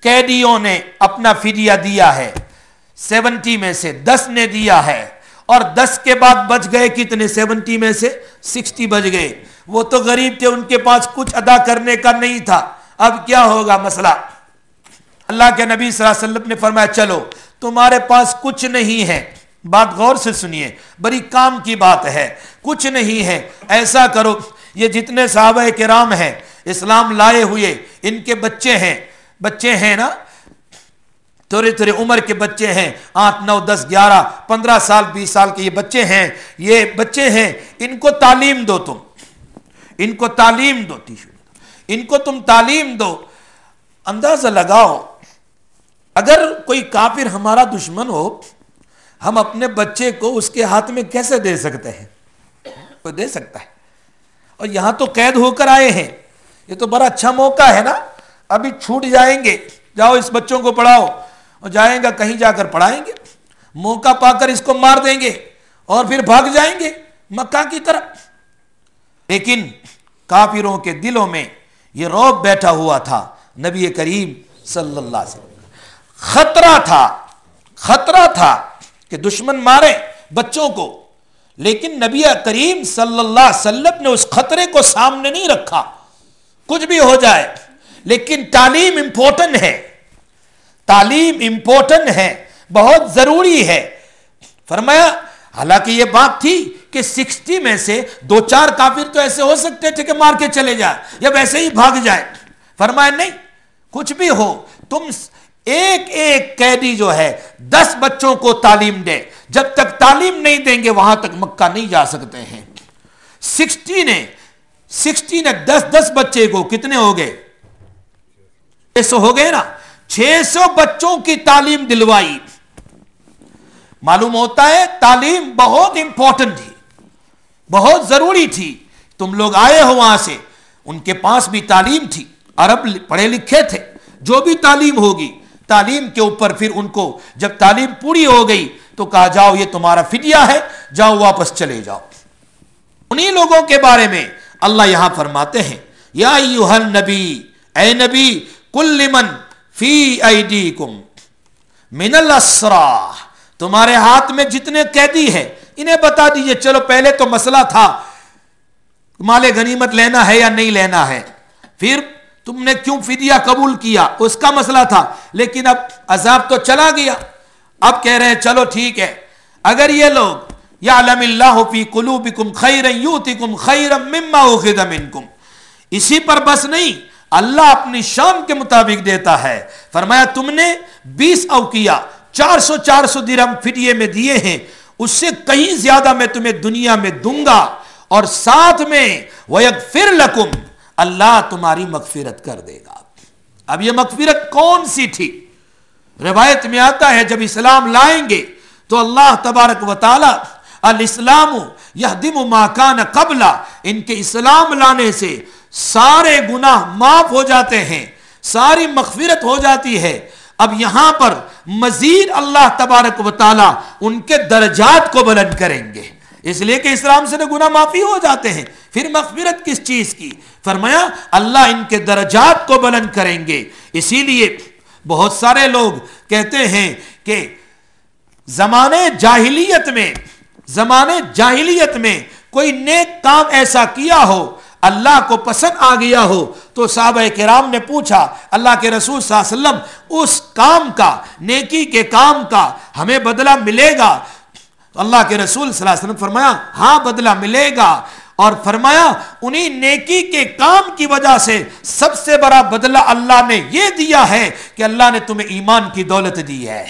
قیدیوں نے اپنا فدیہ دیا ہے، سیونٹی میں سے دس نے دیا ہے، اور دس کے بعد بچ گئے کتنے؟ سیونٹی میں سے سکسٹی بچ گئے. وہ تو غریب تھے، ان کے پاس کچھ ادا کرنے کا نہیں تھا. اب کیا ہوگا مسئلہ؟ اللہ کے نبی صلی اللہ علیہ وسلم نے فرمایا چلو تمہارے پاس کچھ نہیں ہے، بات غور سے سنیے، بڑی کام کی بات ہے، کچھ نہیں ہے، ایسا کرو یہ جتنے صحابہ کرام ہیں اسلام لائے ہوئے، ان کے بچے ہیں، بچے ہیں نا، تھوڑے تھوڑے عمر کے بچے ہیں، آٹھ نو دس گیارہ پندرہ سال بیس سال کے یہ بچے ہیں، یہ بچے ہیں، ان کو تعلیم دو، تم ان کو تعلیم دو، ان کو تم تعلیم دو. اندازہ لگاؤ اگر کوئی کافر ہمارا دشمن ہو، ہم اپنے بچے کو اس کے ہاتھ میں کیسے دے سکتے ہیں؟ کوئی دے سکتا ہے؟ اور یہاں تو قید ہو کر آئے ہیں، یہ تو بڑا اچھا موقع ہے نا، ابھی چھوٹ جائیں گے، جاؤ اس بچوں کو پڑھاؤ، اور جائیں گا کہیں جا کر پڑھائیں گے، موقع پا کر اس کو مار دیں گے اور پھر بھاگ جائیں گے مکہ کی طرف. لیکن کافروں کے دلوں میں یہ رعب بیٹھا ہوا تھا. نبی کریم صلی اللہ علیہ وسلم خطرہ تھا، خطرہ تھا کہ دشمن مارے بچوں کو، لیکن نبی کریم صلی اللہ علیہ وسلم نے اس خطرے کو سامنے نہیں رکھا. کچھ بھی ہو جائے لیکن تعلیم امپورٹنٹ ہے، تعلیم امپورٹنٹ ہے، بہت ضروری ہے. فرمایا حالانکہ یہ بات تھی کہ سکسٹی میں سے دو چار کافر تو ایسے ہو سکتے تھے کہ مار کے چلے جائے یا ویسے ہی بھاگ جائے. فرمایا نہیں، کچھ بھی ہو تم ایک ایک قیدی جو ہے دس بچوں کو تعلیم دے، جب تک تعلیم نہیں دیں گے وہاں تک مکہ نہیں جا سکتے ہیں. سکسٹی نے سکسٹی نے دس دس بچے کو کتنے ہو گئے؟ چھ سو ہو گئے نا، چھ سو بچوں کی تعلیم دلوائی. معلوم ہوتا ہے تعلیم بہت امپورٹنٹ تھی، بہت ضروری تھی. تم لوگ آئے ہو وہاں سے، ان کے پاس بھی تعلیم تھی، عرب پڑھے لکھے تھے، جو بھی تعلیم ہوگی تعلیم کے اوپر پھر ان کو جب تعلیم پوری ہو گئی تو کہا جاؤ یہ تمہارا فدیہ ہے، جاؤ واپس چلے جاؤ. انہی لوگوں کے بارے میں اللہ یہاں فرماتے ہیں یا ایھا النبی، اے نبی، کل لمن فی ایدیکم من الاسریٰ، تمہارے ہاتھ میں جتنے قیدی ہیں انہیں بتا دیجئے. چلو پہلے تو مسئلہ تھا مال غنیمت لینا ہے یا نہیں لینا ہے، پھر تم نے کیوں فدیہ قبول کیا اس کا مسئلہ تھا، لیکن اب عذاب تو چلا گیا. اب کہہ رہے ہیں چلو ٹھیک ہے، اگر یہ لوگ یعلم اللہ فی قلوبکم خیرا یؤتکم خیرا مما اخذ منکم، اسی پر بس نہیں، اللہ اپنی شان کے مطابق دیتا ہے. فرمایا تم نے بیس اوقیہ چار سو چار سو درہم فدیے میں دیے ہیں، اس سے کہیں زیادہ میں تمہیں دنیا میں دوں گا، اور ساتھ میں وَيَغْفِرْ لَكُمْ، اللہ تمہاری مغفرت کر دے گا. اب یہ مغفرت کون سی تھی؟ روایت میں آتا ہے جب اسلام لائیں گے تو اللہ تبارک و تعالی الاسلام یہدم ما کان قبل، ان کے اسلام لانے سے سارے گناہ معاف ہو جاتے ہیں، ساری مغفرت ہو جاتی ہے. اب یہاں پر مزید اللہ تبارک و تعالی ان کے درجات کو بلند کریں گے، اس لیے کہ اسلام سے گناہ معافی ہو جاتے ہیں، پھر مغفرت کس چیز کی؟ فرمایا اللہ ان کے درجات کو بلند کریں گے. اسی لیے بہت سارے لوگ کہتے ہیں کہ زمانے جاہلیت میں زمانے جاہلیت میں کوئی نیک کام ایسا کیا ہو اللہ کو پسند آ گیا ہو تو صحابہ کرام نے پوچھا اللہ کے رسول صلی اللہ علیہ وسلم اس کام کا، نیکی کے کام کا ہمیں بدلہ ملے گا؟ اللہ کے رسول صلی اللہ علیہ وسلم فرمایا ہاں بدلہ ملے گا، اور فرمایا انہی نیکی کے کام کی وجہ سے سب سے بڑا بدلہ اللہ نے یہ دیا ہے کہ اللہ نے تمہیں ایمان کی دولت دی ہے،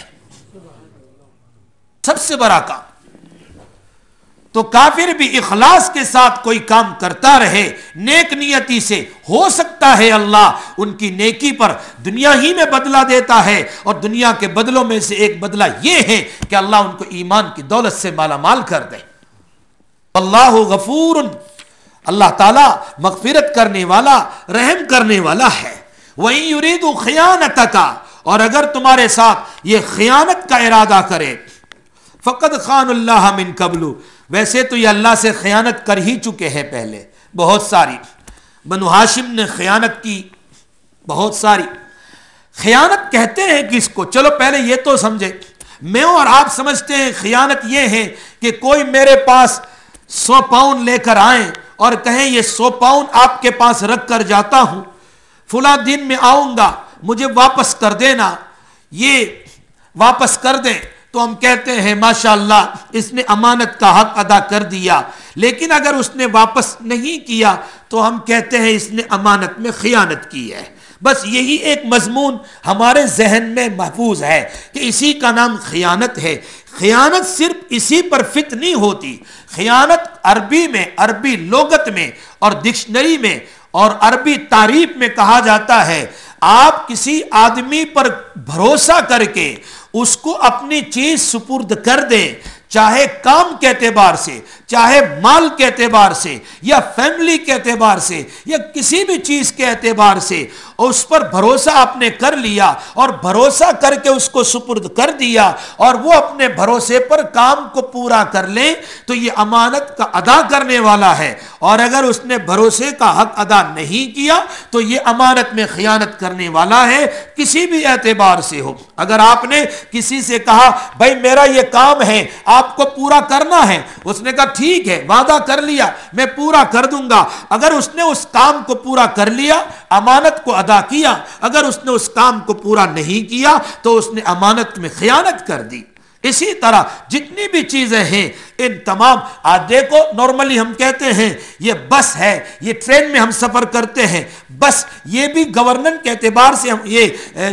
سب سے بڑا کام. تو کافر بھی اخلاص کے ساتھ کوئی کام کرتا رہے نیک نیتی سے، ہو سکتا ہے اللہ ان کی نیکی پر دنیا ہی میں بدلہ دیتا ہے، اور دنیا کے بدلوں میں سے ایک بدلہ یہ ہے کہ اللہ ان کو ایمان کی دولت سے مالا مال کر دے. اللہ غفور، اللہ تعالی مغفرت کرنے والا، رحم کرنے والا ہے. وَإِن يُرِيدُوا خِيَانَتَكَ، اور اگر تمہارے ساتھ یہ خیانت کا ارادہ کرے، فَقَدْ خَانُوا اللَّهَ مِن قَبْلُ، ویسے تو یہ اللہ سے خیانت کر ہی چکے ہیں پہلے بہت ساری. بنو ہاشم نے خیانت کی بہت ساری، خیانت کہتے ہیں کس کو؟ چلو پہلے یہ تو سمجھے، میں اور آپ سمجھتے ہیں خیانت یہ ہے کہ کوئی میرے پاس سو پاؤنڈ لے کر آئیں اور کہیں یہ سو پاؤنڈ آپ کے پاس رکھ کر جاتا ہوں، فلاں دن میں آؤں گا، مجھے واپس کر دینا، یہ واپس کر دیں، تو ہم کہتے ہیں ماشاءاللہ اس نے امانت کا حق ادا کر دیا۔ لیکن اگر اس نے واپس نہیں کیا تو ہم کہتے ہیں اس نے امانت میں خیانت کی ہے۔ بس یہی ایک مضمون ہمارے ذہن میں محفوظ ہے کہ اسی کا نام خیانت ہے۔ خیانت صرف اسی پر فٹ نہیں ہوتی، خیانت عربی میں، عربی لغت میں اور ڈکشنری میں اور عربی تعریف میں کہا جاتا ہے آپ کسی آدمی پر بھروسہ کر کے اس کو اپنی چیز سپرد کر دیں، چاہے کام کے اعتبار سے، چاہے مال کے اعتبار سے، یا فیملی کے اعتبار سے، یا کسی بھی چیز کے اعتبار سے، اس پر بھروسہ آپ نے کر لیا اور بھروسہ کر کے اس کو سپرد کر دیا اور وہ اپنے بھروسے پر کام کو پورا کر لیں تو یہ امانت کا ادا کرنے والا ہے۔ اور اگر اس نے بھروسے کا حق ادا نہیں کیا تو یہ امانت میں خیانت کرنے والا ہے، کسی بھی اعتبار سے ہو۔ اگر آپ نے کسی سے کہا بھائی میرا یہ کام ہے آپ کو پورا کرنا ہے، اس نے کہا ٹھیک ہے وعدہ کر لیا میں پورا کر دوں گا، اگر اس نے اس کام کو پورا کر لیا، امانت کو ادا کیا، اگر اس نے اس کام کو پورا نہیں کیا تو اس نے امانت میں خیانت کر دی۔ اسی طرح جتنی بھی چیزیں ہیں ان تمام، آج دیکھو نارملی ہم کہتے ہیں یہ بس ہے، یہ ٹرین میں ہم سفر کرتے ہیں، بس یہ بھی گورنمنٹ کے اعتبار سے، ہم یہ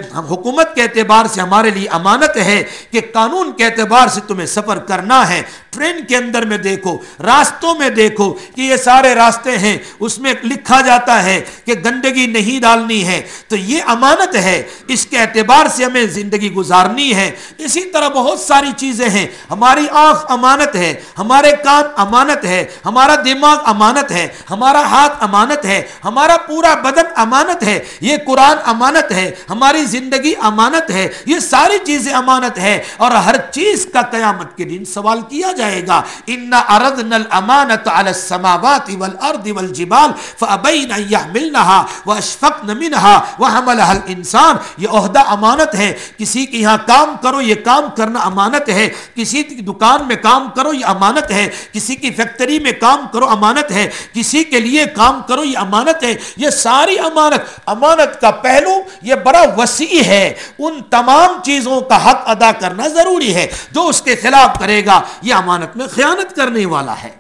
حکومت کے اعتبار سے ہمارے لیے امانت ہے کہ قانون کے اعتبار سے تمہیں سفر کرنا ہے۔ ٹرین کے اندر میں دیکھو، راستوں میں دیکھو کہ یہ سارے راستے ہیں، اس میں لکھا جاتا ہے کہ گندگی نہیں ڈالنی ہے، تو یہ امانت ہے، اس کے اعتبار سے ہمیں زندگی گزارنی ہے۔ اسی طرح بہت ساری چیزیں ہیں، ہماری آنکھ امانت ہے، ہمارے کان امانت ہے، ہمارا دماغ امانت ہے، ہمارا ہاتھ امانت ہے، ہمارا پورا بدن امانت ہے، یہ قرآن امانت ہے، ہماری زندگی امانت ہے، یہ ساری چیزیں امانت ہے، اور ہر چیز کا قیامت کے دن سوال کیا جائے گا۔ اِنَّا عَرَضْنَا الْأَمَانَةَ عَلَى السَّمَاوَاتِ وَالْأَرْضِ وَالْجِبَالِ فَأَبَيْنَ أَن يَحْمِلْنَهَا وَأَشْفَقْنَ مِنْهَا وَحَمَلَهَا الْإِنسَانُ، یہ عہدہ امانت ہے، کسی کے یہاں کام کرو یہ کام کرنا امانت ہے، کسی کی دکان میں کام کرو یہ امانت ہے، کسی کی فیکٹری میں کام کرو امانت ہے، کسی کے لیے کام کرو یہ امانت ہے، یہ ساری امانت۔ امانت کا پہلو یہ بڑا وسیع ہے، ان تمام چیزوں کا حق ادا کرنا ضروری ہے، جو اس کے خلاف کرے گا یہ امانت میں خیانت کرنے والا ہے۔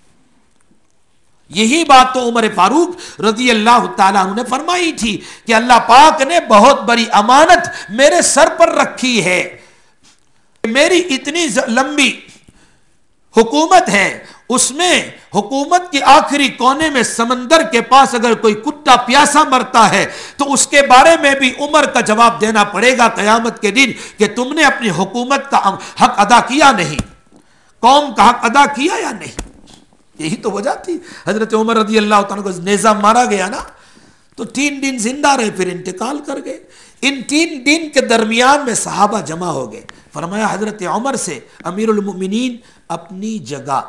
یہی بات تو عمر فاروق رضی اللہ تعالیٰ عنہ نے فرمائی تھی کہ اللہ پاک نے بہت بڑی امانت میرے سر پر رکھی ہے، میری اتنی لمبی حکومت ہے، اس میں حکومت کی آخری کونے میں سمندر کے پاس اگر کوئی کتا پیاسا مرتا ہے تو اس کے بارے میں بھی عمر کا جواب دینا پڑے گا قیامت کے دن کہ تم نے اپنی حکومت کا حق ادا کیا نہیں، قوم کا حق ادا کیا یا نہیں۔ یہی تو وجہ تھی حضرت عمر رضی اللہ تعالیٰ کو نیزہ مارا گیا نا تو تین دن زندہ رہے پھر انتقال کر گئے۔ ان تین دن کے درمیان میں صحابہ جمع ہو گئے، فرمایا حضرت عمر سے امیر المؤمنین اپنی جگہ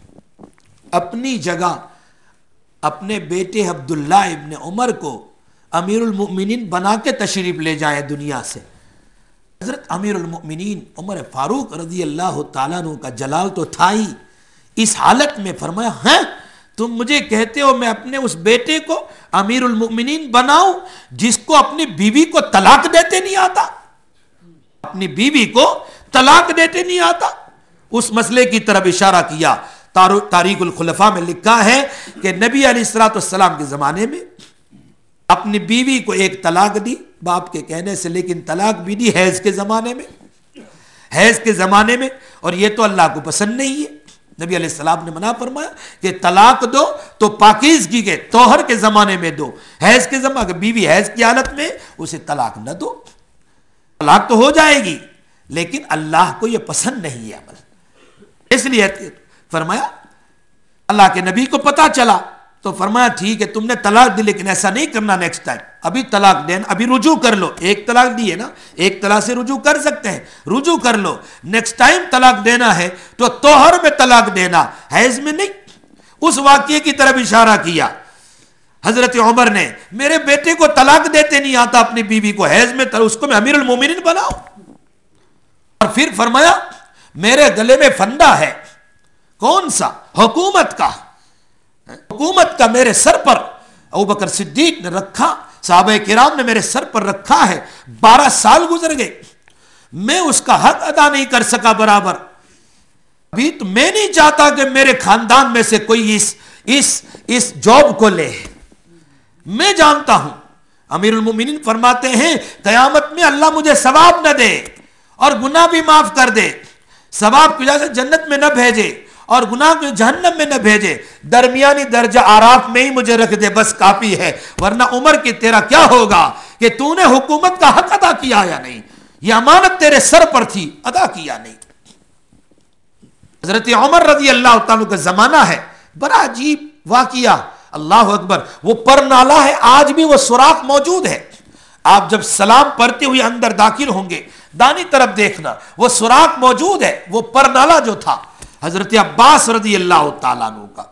اپنی جگہ اپنے بیٹے عبداللہ ابن عمر کو امیر المؤمنین بنا کے تشریف لے جائیں دنیا سے۔ حضرت امیر المؤمنین عمر فاروق رضی اللہ تعالیٰ عنہ کا جلال تو تھا ہی، اس حالت میں فرمایا ہیں تم مجھے کہتے ہو میں اپنے اس بیٹے کو امیر المؤمنین بناؤں جس کو اپنی بیوی کو طلاق دیتے نہیں آتا، اپنی بیوی کو طلاق دیتے نہیں آتا۔ اس مسئلے کی طرف اشارہ کیا۔ تاریخ الخلفاء میں لکھا ہے کہ نبی علیہ الصلوۃ والسلام کے زمانے میں اپنی بیوی کو ایک طلاق دی باپ کے کہنے سے، لیکن طلاق بھی دی حیض کے زمانے میں، حیض کے زمانے میں، اور یہ تو اللہ کو پسند نہیں ہے۔ نبی علیہ السلام نے منع فرمایا کہ طلاق دو تو پاکیزگی کے طہر کے زمانے میں دو، حیض کے زمانے میں بیوی حیض کی حالت میں اسے طلاق نہ دو، طلاق تو ہو جائے گی لیکن اللہ کو یہ پسند نہیں ہے عمل۔ اس لیے فرمایا اللہ کے نبی کو پتا چلا تو فرمایا ٹھیک ہے تم نے طلاق دی لیکن ایسا نہیں کرنا نیکسٹ ٹائم، ابھی طلاق دینا، ابھی رجوع کر لو، ایک طلاق دی ہے نا، ایک طلاق سے رجوع کر سکتے ہیں، رجوع کر لو، نیکسٹ ٹائم طلاق دینا ہے تو طہر میں طلاق دینا، حیض میں نہیں۔ اس واقعے کی طرف اشارہ کیا۔ حضرت عمر نے میرے بیٹے کو طلاق دیتے نہیں آتا اپنی بیوی کو حیض میں، اس کو میں امیر المومنین بناؤ. اور پھر فرمایا میرے گلے میں فنڈا ہے. کون سا؟ حکومت کا. حکومت کا میرے سر پر ابوبکر صدیق نے رکھا، صحابہ کرام نے میرے سر پر رکھا ہے. بارہ سال گزر گئے، میں اس کا حق ادا نہیں کر سکا برابر. ابھی تو میں نہیں چاہتا کہ میرے خاندان میں سے کوئی اس اس اس جاب کو لے. میں جانتا ہوں، امیر المومنین فرماتے ہیں قیامت میں اللہ مجھے ثواب نہ دے اور گناہ بھی معاف کر دے، ثواب کی وجہ سے جنت میں نہ بھیجے اور گناہ کو جہنم میں نہ بھیجے، درمیانی درجہ آراف میں ہی مجھے رکھ دے، بس کافی ہے. ورنہ عمر کی تیرا کیا ہوگا کہ تو نے حکومت کا حق ادا کیا یا نہیں؟ یہ امانت تیرے سر پر تھی، ادا کیا نہیں. حضرت عمر رضی اللہ تعالیٰ کا زمانہ ہے، بڑا عجیب واقعہ. اللہ اکبر. وہ پر نالا ہے، آج بھی وہ سوراخ موجود ہے. آپ جب سلام پڑھتے ہوئے اندر داخل ہوں گے دانی طرف دیکھنا، وہ سوراخ موجود ہے. وہ پر نالا جو تھا حضرت عباس رضی اللہ تعالیٰ عنہ کا،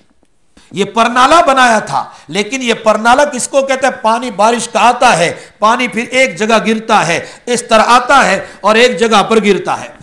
یہ پرنالا بنایا تھا. لیکن یہ پرنالا کس کو کہتا ہے؟ پانی بارش کا آتا ہے، پانی پھر ایک جگہ گرتا ہے، اس طرح آتا ہے اور ایک جگہ پر گرتا ہے.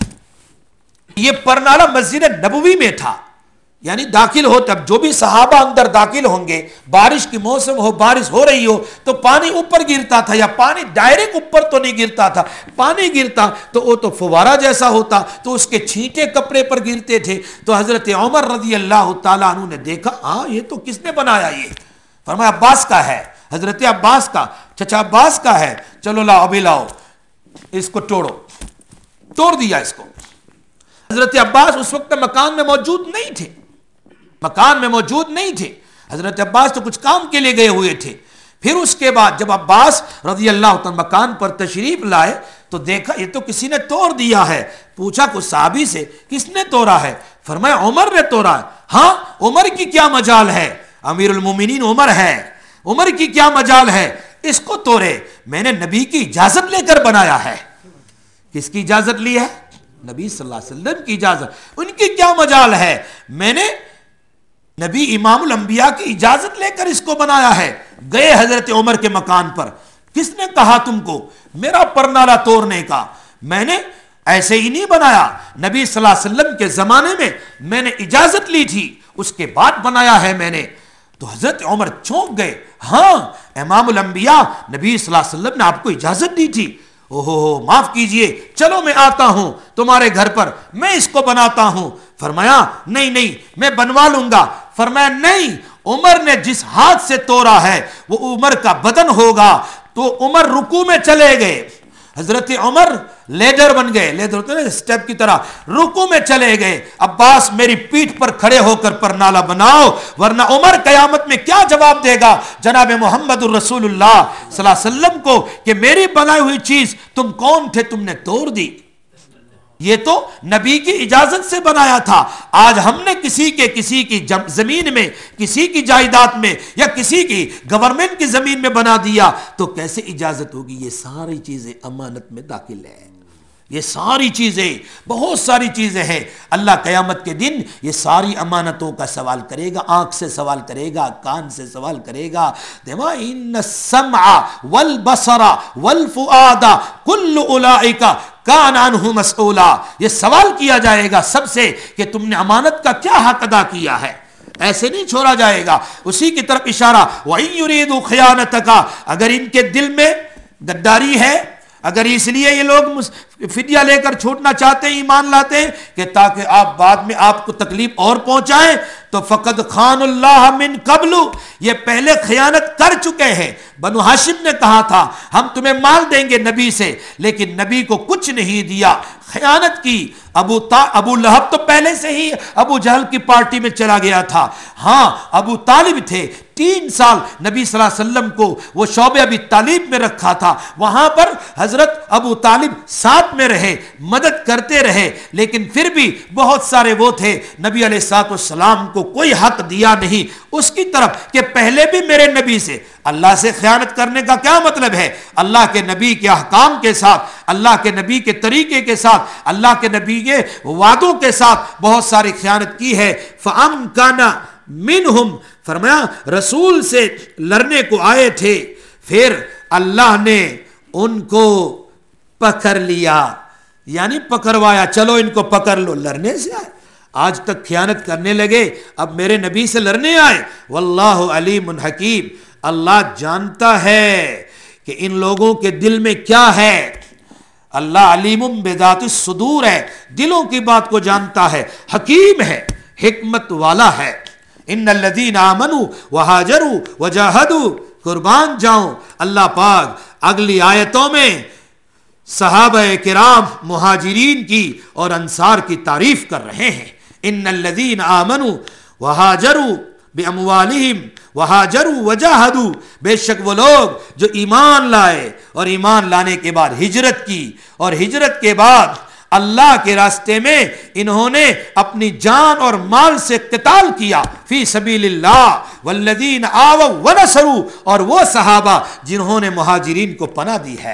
یہ پرنالا مسجد نبوی میں تھا. یعنی داخل ہو تب جو بھی صحابہ اندر داخل ہوں گے، بارش کی موسم ہو، بارش ہو رہی ہو تو پانی اوپر گرتا تھا، یا پانی ڈائریکٹ اوپر تو نہیں گرتا تھا، پانی گرتا تو وہ تو فوارہ جیسا ہوتا، تو اس کے چھینٹے کپڑے پر گرتے تھے. تو حضرت عمر رضی اللہ تعالیٰ عنہ نے دیکھا، ہاں یہ تو کس نے بنایا؟ یہ فرمایا عباس کا ہے، حضرت عباس کا، چچا عباس کا ہے. چلو لاؤ، ابھی لاؤ، اس کو توڑو. توڑ دیا اس کو. حضرت عباس اس وقت مکان میں موجود نہیں تھے، مکان میں موجود نہیں تھے. حضرت عباس تو کچھ کام کے لیے گئے ہوئے تھے. پھر اس کے بعد جب عباس رضی اللہ تعالیٰ مکان پر تشریف لائے تو دیکھا یہ تو کسی نے توڑ دیا ہے. پوچھا کچھ صحابی سے، کس نے توڑا ہے؟ فرمایا عمر نے توڑا ہے. ہاں، عمر کی کیا مجال ہے؟ امیر المومنین عمر ہے، عمر کی کیا مجال ہے؟ اس کو توڑے. میں نے نبی کی اجازت لے کر بنایا ہے. کس کی اجازت لی ہے؟ نبی صلی اللہ علیہ وسلم کی اجازت. ان کی کیا مجال ہے؟ میں نے نبی امام الانبیاء کی اجازت لے کر اس کو بنایا ہے. گئے حضرت عمر کے مکان پر، کس نے کہا تم کو میرا پرنالا توڑنے کا؟ میں نے ایسے ہی نہیں بنایا، نبی صلی اللہ علیہ وسلم کے زمانے میں میں نے اجازت لی تھی، اس کے بعد بنایا ہے میں نے. تو حضرت عمر چونک گئے. ہاں، امام الانبیاء نبی صلی اللہ علیہ وسلم نے آپ کو اجازت دی تھی. اوہو، معاف کیجئے، چلو میں آتا ہوں تمہارے گھر پر، میں اس کو بناتا ہوں. فرمایا نہیں نہیں، میں بنوا لوں گا. فرمایا نہیں، عمر نے جس ہاتھ سے توڑا ہے وہ عمر کا بدن ہوگا. تو عمر رکوع میں چلے گئے. حضرت عمر لیڈر بن گئے، لیڈر ہوتے ہیں سٹیپ کی طرح، رکوع میں چلے گئے. عباس میری پیٹھ پر کھڑے ہو کر پرنالا بناؤ، ورنہ عمر قیامت میں کیا جواب دے گا جناب محمد الرسول اللہ صلی اللہ علیہ وسلم کو کہ میری بنائی ہوئی چیز تم کون تھے، تم نے توڑ دی. یہ تو نبی کی اجازت سے بنایا تھا. آج ہم نے کسی کے کسی کی زمین میں، کسی کی جائیداد میں، یا کسی کی گورنمنٹ کی زمین میں بنا دیا تو کیسے اجازت ہوگی؟ یہ ساری چیزیں امانت میں داخل ہے. یہ ساری چیزیں، بہت ساری چیزیں ہیں. اللہ قیامت کے دن یہ ساری امانتوں کا سوال کرے گا. آنکھ سے سوال کرے گا، کان سے سوال کرے گا. دیما ان السمع والبصر والفؤاد کل اولئک کان عنہ مسئولا. یہ سوال کیا جائے گا سب سے کہ تم نے امانت کا کیا حق ادا کیا ہے. ایسے نہیں چھوڑا جائے گا. اسی کی طرف اشارہ، وَإِن يُرِيدُوا خِيَانَتَكَ، اگر ان کے دل میں غداری ہے، اگر اس لیے یہ لوگ فدیہ لے کر چھوٹنا چاہتے ہیں، ایمان لاتے ہیں کہ تاکہ آپ بعد میں آپ کو تکلیف اور پہنچائیں، تو فقد خان اللہ من قبل، یہ پہلے خیانت کر چکے ہیں. بنو ہاشم نے کہا تھا ہم تمہیں مال دیں گے نبی سے، لیکن نبی کو کچھ نہیں دیا، خیانت کی. ابو تا ابو لہب تو پہلے سے ہی ابو جہل کی پارٹی میں چلا گیا تھا. ہاں، ابو طالب تھے، تین سال نبی صلی اللہ علیہ وسلم کو وہ شعبہ ابی طالب میں رکھا تھا، وہاں پر حضرت ابو طالب ساتھ میں رہے، مدد کرتے رہے. لیکن پھر بھی بہت سارے وہ تھے، نبی علیہ الصلوۃ والسلام کو کوئی حق دیا نہیں اس کی طرف کہ پہلے بھی میرے نبی سے. اللہ سے خیانت کرنے کا کیا مطلب ہے؟ اللہ کے نبی کے احکام کے ساتھ، اللہ کے نبی کے طریقے کے ساتھ، اللہ کے نبی کے وعدوں کے ساتھ بہت ساری خیانت کی ہے. فَأَمْكَنَ मिनहुम, फरमाया रसूल से लड़ने को आए थे, फिर अल्लाह ने उनको पकड़ लिया, यानी पकड़वाया, चलो इनको पकड़ लो, लड़ने से आए, आज तक खयानत करने लगे, अब मेरे नबी से लड़ने आए। वल्लाहु अलीमुन हकीम, अल्लाह जानता है कि इन लोगों के दिल में क्या है। अल्लाह अलीमुम बिदातिस सुदूर है, दिलों की बात को जानता है, हकीम है, हिकमत वाला है। इन्नल्लज़ीना आमनू वहाजरू वजाहदू, कुर्बान जाऊं अल्लाह पाक अगली आयतों में सहाबा किराम मुहाजिरीन की और अंसार की तारीफ कर रहे हैं। इन्नल्लज़ीना आमनू वहाजरू बिअमवालिहिम वहाजरू वजाहदू, बेशक वो लोग जो ईमान लाए और ईमान लाने के बाद हिजरत की और हिजरत के बाद अल्लाह के रास्ते में इन्होंने अपनी जान और माल से क़िताल किया, फी सबीलिल्लाह वल्लज़ीना आवौ वनसरू, और वो सहाबा जिन्होंने मुहाजिरीन को पनाह दी है।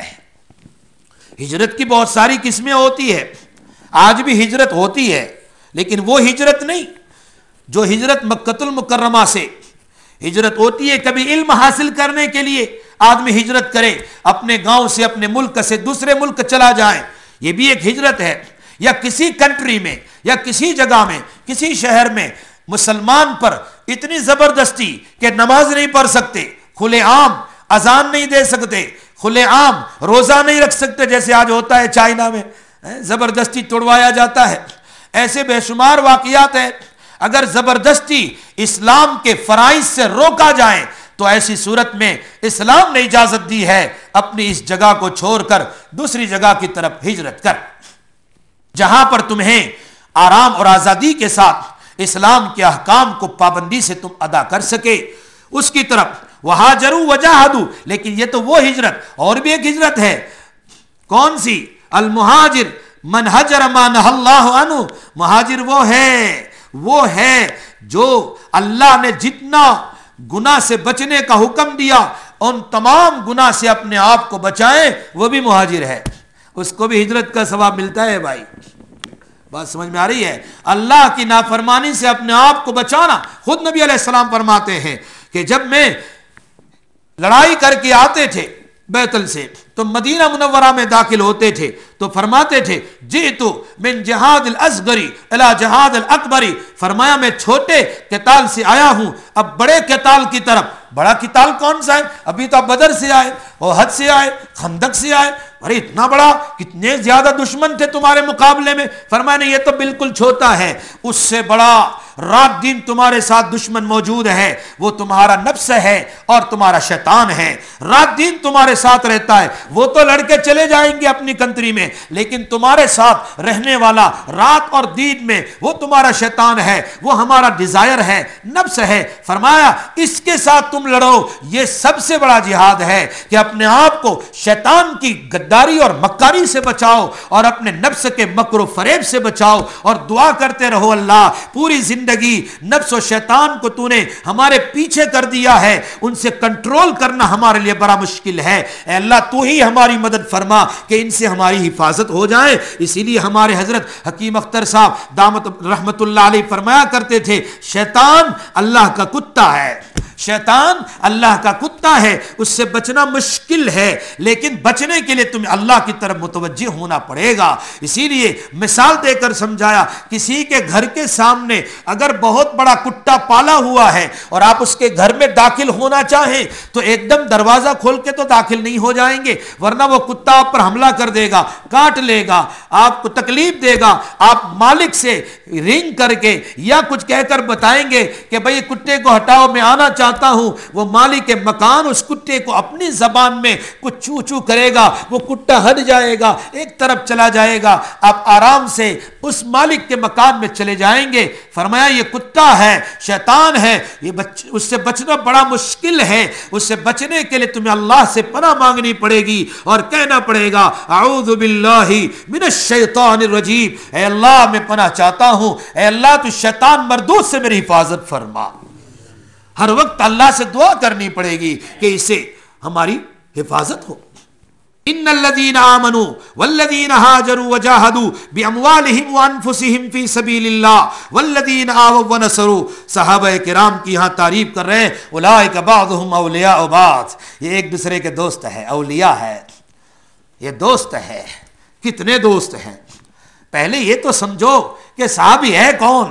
हिजरत की बहुत सारी किस्में होती है, आज भी हिजरत होती है, लेकिन वो हिजरत नहीं जो हिजरत मक्कतुल मुकर्रमा से हिजरत होती है। कभी इल्म हासिल करने के लिए आदमी हिजरत करे, अपने गांव से अपने मुल्क से दूसरे मुल्क चला जाए, ये भी एक हिजरत है। या किसी कंट्री में या किसी जगह में किसी शहर में मुसलमान पर इतनी जबरदस्ती कि नमाज नहीं पढ़ सकते, खुलेआम अजान नहीं दे सकते, खुलेआम रोजा नहीं रख सकते, जैसे आज होता है चाइना में, जबरदस्ती तोड़वाया जाता है। ऐसे बेशुमार वाकयात है। अगर जबरदस्ती इस्लाम के फराइज से रोका जाए तो ऐसी सूरत में इस्लाम ने इजाजत दी है अपनी इस जगह को छोड़कर दूसरी जगह की तरफ हिजरत कर, जहां पर तुम्हें आराम और आजादी के साथ इस्लाम के अहकाम को पाबंदी से तुम अदा कर सके, उसकी तरफ वहाजरू वजाहदू। लेकिन ये तो वो हिजरत, और भी एक हिजरत है, कौन सी? अल मुहाजिर मन हजर मा नहल्लाहु अन्हु, मुहाजिर वो है वो है जो अल्लाह ने जितना गुनाह से बचने का हुक्म दिया उन तमाम गुनाह से अपने आप को बचाए, वो भी मुहाजिर है, उसको भी हिजरत का सवाब मिलता है। भाई बात समझ में आ रही है? अल्लाह की नाफरमानी से अपने आप को बचाना। खुद नबी अलैहिस्सलाम फरमाते हैं कि जब मैं लड़ाई करके आते थे बैतल से तो मदीना मुनव्वरा में दाखिल होते थे तो फरमाते थे जीतु मिन जिहाद असगरी इला जिहाद अकबरी, फरमाया मैं छोटे क़िताल से आया हूं अब बड़े क़िताल की तरफ। बड़ा क़िताल कौन सा है? अभी तो आप बदर से आए, ओहद से आए, खंदक से आए, अरे इतना बड़ा, कितने ज्यादा दुश्मन थे तुम्हारे मुकाबले में। फरमाया नहीं, ये तो बिल्कुल छोटा है, उससे बड़ा रात दिन तुम्हारे साथ दुश्मन मौजूद है, वो तुम्हारा नफ्स है और तुम्हारा शैतान है। रात दिन तुम्हारे साथ रहता है, वो तो लड़के चले जाएंगे अपनी कंट्री में, लेकिन तुम्हारे साथ रहने वाला रात और दिन में वो तुम्हारा शैतान है, वो हमारा डिजायर है, नफ्स है। फरमाया इसके साथ तुम लड़ो, ये सबसे बड़ा जिहाद है कि अपने आप को शैतान की गद्दारी और मक्कारी से बचाओ और अपने नफ्स के मकर फरेब से बचाओ और दुआ करते रहो, अल्लाह पूरी जिंदगी नफ्स और शैतान को तूने हमारे पीछे कर दिया है, उनसे कंट्रोल करना हमारे लिए बड़ा मुश्किल है। ऐ अल्लाह तू ही हमारी मदद फरमा कि इनसे हमारी हिफाजत हो जाए। इसीलिए हमारे हजरत हकीम अख्तर साहब दामत रहमतुल्लाह अलैह फरमाया करते थे, शैतान अल्लाह का कुत्ता है, शैतान अल्लाह का कुत्ता है, उससे बचना मुश्किल है, लेकिन बचने के लिए तुम्हें अल्लाह की तरफ मुतवज्जिह होना पड़ेगा। इसीलिए मिसाल देकर समझाया, किसी के घर के सामने अगर बहुत बड़ा कुत्ता पाला हुआ है और आप उसके घर में दाखिल होना चाहें तो एकदम दरवाजा खोल के तो दाखिल नहीं हो जाएंगे, वरना वो कुत्ता आप पर हमला कर देगा, काट लेगा, आपको तकलीफ देगा। आप मालिक से रिंग करके या कुछ कहकर बताएंगे कि भाई कुत्ते को हटाओ, मैं आना चाहता हूं, वो मालिक के मकान उस कुत्ते को अपनी जबान में कुछ चू चू करेगा, वो कुत्ता हट जाएगा, एक तरफ चला जाएगा, आप आराम से उस मालिक के मकान में चले जाएंगे। फरमाया ये कुत्ता है, शैतान है, ये बच, उससे बचना बड़ा मुश्किल है। उससे बचने के लिए तुम्हें अल्लाह से पनाह मांगनी पड़ेगी और कहना पड़ेगा अऊज़ु बिल्लाहि मिनश शैतानिर रजीम, ऐ अल्लाह मैं पनाह चाहता हूं, ऐ अल्लाह तू शैतान मरदूद से मेरी हिफाजत फरमा। हर वक्त अल्लाह से दुआ करनी पड़ेगी कि इसे हमारी हिफाजत हो। ان الذين آمنوا والذين هاجروا وجاهدوا باموالهم وانفسهم في سبيل الله والذين آووا ونصروا. صحابہ کرام کی یہاں تعریف کر رہے ہیں. اولئک بعضهم اولیاء بعض, یہ ایک دوسرے کے دوست ہیں, اولیاء ہے, یہ دوست ہے. کتنے دوست ہیں؟ پہلے یہ تو سمجھو کہ صحابی ہے کون.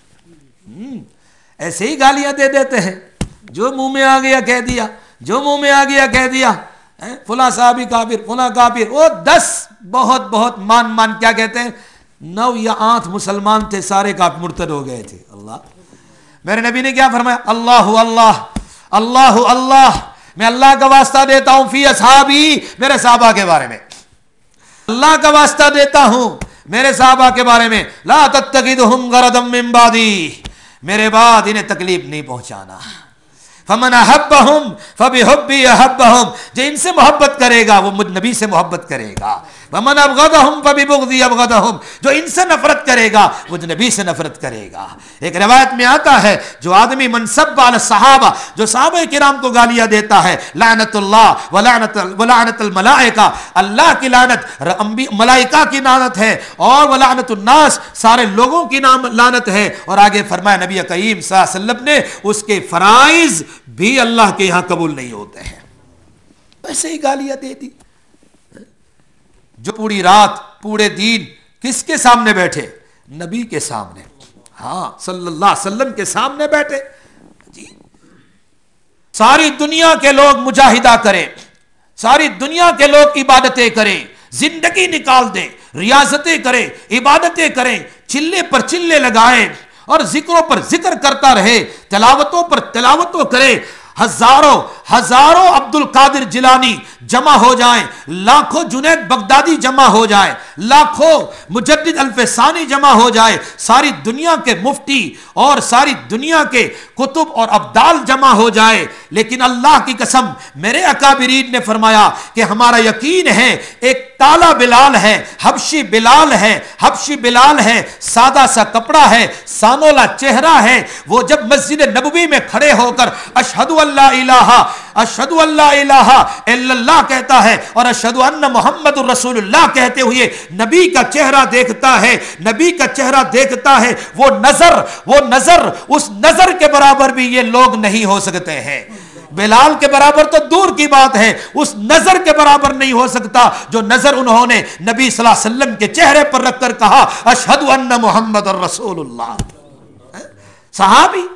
ایسے ہی گالیاں دے دیتے ہیں, جو منہ میں آ گیا کہہ دیا, جو منہ میں آ گیا کہہ دیا, فلاں صحابی کافر, فلاں کافر. وہ دس بہت بہت مان مان کیا کہتے ہیں, نو یا آٹھ مسلمان تھے, سارے کافر مرتد ہو گئے تھے. اللہ, میرے نبی نے کیا فرمایا, اللہ اللہ اللہ اللہ, میں اللہ کا واسطہ دیتا ہوں فی اصحابی, میرے صحابہ کے بارے میں اللہ کا واسطہ دیتا ہوں میرے صحابہ کے بارے میں, لا تتخذهم غرضا من بعدی, میرے بعد انہیں تکلیف نہیں پہنچانا. فمن احبهم فبحبی احبهم, جو ان سے محبت کرے گا وہ مجھ نبی سے محبت کرے گا. ومن ابغضهم فببغضی ابغضهم, جو ان سے نفرت کرے گا مجھ نبی سے نفرت کرے گا. ایک روایت میں آتا ہے جو آدمی منصب علی الصحابہ, جو صحابہ کرام کو گالیاں دیتا ہے, لعنت اللہ ولعنت ولعنت الملائکہ, اللہ کی لعنت, ملائکہ کی لعنت ہے, اور ولعنت الناس, سارے لوگوں کی لعنت ہے. اور آگے فرمایا نبی کریم صلی اللہ علیہ وسلم نے, اس کے فرائض بھی اللہ کے یہاں قبول نہیں ہوتے ہیں. ایسے ہی گالیاں دے دی. جو پوری رات پورے دن کس کے سامنے بیٹھے, نبی کے سامنے, ہاں صلی اللہ علیہ وسلم کے سامنے بیٹھے. جی ساری دنیا کے لوگ مجاہدہ کریں, ساری دنیا کے لوگ عبادتیں کریں, زندگی نکال دیں, ریاضتیں کریں, عبادتیں کریں, چلے پر چلے لگائیں اور ذکروں پر ذکر کرتا رہے, تلاوتوں پر تلاوتوں کرے. ہزاروں ہزاروں عبد القادر جیلانی جمع ہو جائیں, لاکھوں جنید بغدادی جمع ہو جائیں, لاکھوں مجدد الفسانی جمع ہو جائے, ساری دنیا کے مفتی اور ساری دنیا کے کتب اور ابدال جمع ہو جائے, لیکن اللہ کی قسم میرے اکابرین نے فرمایا کہ ہمارا یقین ہے ایک کالا بلال ہے, حبشی بلال ہے, حبشی بلال ہے, سادہ سا کپڑا ہے, سانولا چہرہ ہے, وہ جب مسجد نبوی میں کھڑے ہو کر اشہد اللہ الہ اشہد اللہ الہ الا اللہ کہتا ہے اور اشہد ان محمد الرسول اللہ کہتے ہوئے نبی کا چہرہ دیکھتا ہے, نبی کا چہرہ دیکھتا ہے, وہ نظر وہ نظر اس نظر کے برابر بھی یہ لوگ نہیں ہو سکتے ہیں. بلال کے برابر تو دور کی بات ہے, اس نظر کے برابر نہیں ہو سکتا جو نظر انہوں نے نبی صلی اللہ علیہ وسلم کے چہرے پر رکھ کر کہا اشہد ان محمد الرسول اللہ. صحابی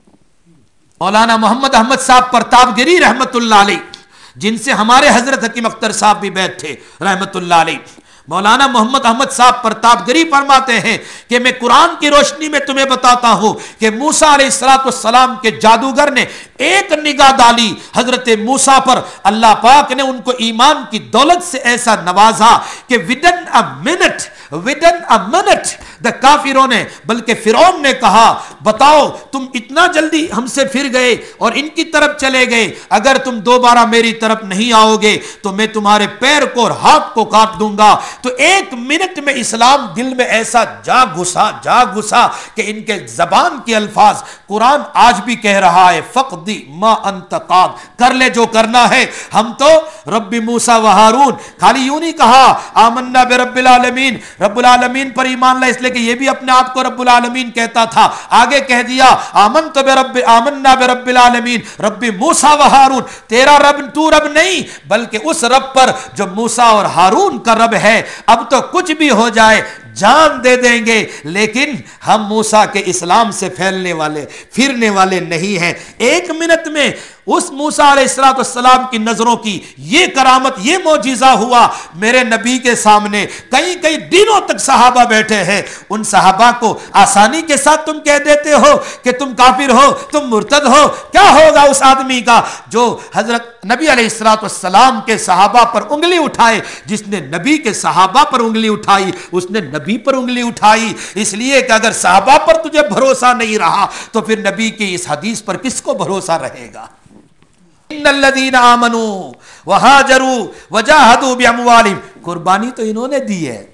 مولانا محمد احمد صاحب پرتاب گری رحمت اللہ علیہ, جن سے ہمارے حضرت حکیم اختر صاحب بھی بیٹھ تھے رحمت اللہ علیہ. مولانا محمد احمد صاحب پرتاب گری فرماتے ہیں کہ میں قرآن کی روشنی میں تمہیں بتاتا ہوں کہ موسیٰ علیہ الصلوۃ والسلام کے جادوگر نے ایک نگاہ ڈالی حضرت موسیٰ پر, اللہ پاک نے ان کو ایمان کی دولت سے ایسا نوازا کہ ودن a minute within a minute دا کافروں نے, بلکہ فرعون نے کہا بتاؤ تم اتنا جلدی ہم سے پھر گئے اور ان کی طرف چلے گئے, اگر تم دوبارہ میری طرف نہیں آؤ گے تو میں تمہارے پیر کو اور ہاتھ کو کاٹ دوں گا. تو ایک منٹ میں اسلام دل میں ایسا جا گھسا جا گھسا کہ ان کے زبان کے الفاظ قرآن آج بھی کہہ رہا ہے فقدی ما انت قاد, کر لے جو کرنا ہے. ہم تو رب موسیٰ و ہارون خالی یوں نہیں کہا آمنا برب العالمین, رب العالمین پر ایمان لائے, اس لیے کہ یہ بھی اپنے آپ کو رب العالمین کہتا تھا, آگے کہہ دیا آمنت برب آمنا برب العالمین رب موسیٰ و ہارون, تیرا رب تو رب نہیں بلکہ اس رب پر جو موسیٰ اور ہارون کا رب ہے. اب تو کچھ بھی ہو جائے جان دے دیں گے, لیکن ہم موسیٰ کے اسلام سے پھیلنے والے پھرنے والے نہیں ہیں. ایک منٹ میں اس موسیٰ علیہ الصلوۃ والسلام کی نظروں کی یہ کرامت, یہ معجزہ ہوا میرے نبی کے سامنے. کئی کئی دنوں تک صحابہ بیٹھے ہیں, ان صحابہ کو آسانی کے ساتھ تم کہہ دیتے ہو کہ تم کافر ہو, تم مرتد ہو. کیا ہوگا اس آدمی کا جو حضرت نبی علیہ الصلوۃ والسلام کے صحابہ پر انگلی اٹھائے, جس نے نبی کے صحابہ پر انگلی اٹھائی اس نے نبی پر انگلی اٹھائی. اس لیے کہ اگر صحابہ پر تجھے بھروسہ نہیں رہا تو پھر نبی کی اس حدیث پر کس کو بھروسہ رہے گا. ان الذين آمنوا وهاجروا وجاهدوا باموالهم, قربانی تو انہوں نے دی ہے.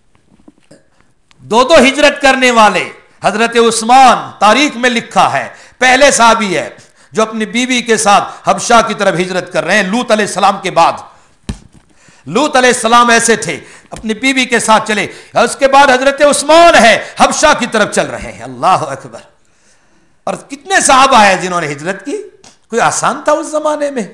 دو دو ہجرت کرنے والے حضرت عثمان تاریخ میں لکھا ہے پہلے صحابی ہے جو اپنی بیوی کے ساتھ حبشہ کی طرف ہجرت کر رہے ہیں لوط علیہ السلام کے بعد. لوط علیہ السلام ایسے تھے، اپنی بیوی کے ساتھ چلے. اس کے بعد حضرت عثمان ہے، حبشہ کی طرف چل رہے ہیں. اللہ اکبر. اور کتنے صحابہ ہیں جنہوں نے ہجرت کی. کوئی آسان تھا اس زمانے میں؟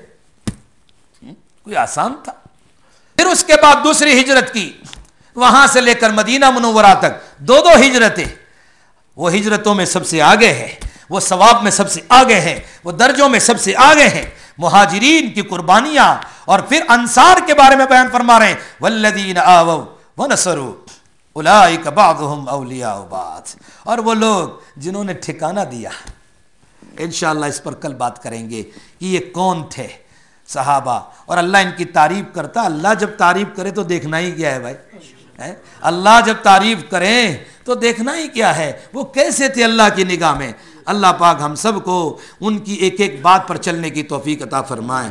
کوئی آسان تھا؟ پھر اس کے بعد دوسری ہجرت کی، وہاں سے لے کر مدینہ منورہ تک دو دو ہجرتیں. وہ ہجرتوں میں سب سے آگے ہے، وہ ثواب میں سب سے آگے ہے، وہ درجوں میں سب سے آگے ہیں. مہاجرین کی قربانیاں. اور پھر انصار کے بارے میں بیان فرما رہے ہیں والذین آووا ونصروا اولئک بعضهم اولیاء بعض. اور وہ لوگ جنہوں نے ٹھکانہ دیا، انشاءاللہ اس پر کل بات کریں گے کہ یہ کون تھے صحابہ. اور اللہ ان کی تعریف کرتا. اللہ جب تعریف کرے تو دیکھنا ہی کیا ہے بھائی. اللہ جب تعریف کریں تو دیکھنا ہی کیا ہے وہ کیسے تھے اللہ کی نگاہ میں. اللہ پاک ہم سب کو ان کی ایک ایک بات پر چلنے کی توفیق عطا فرمائے.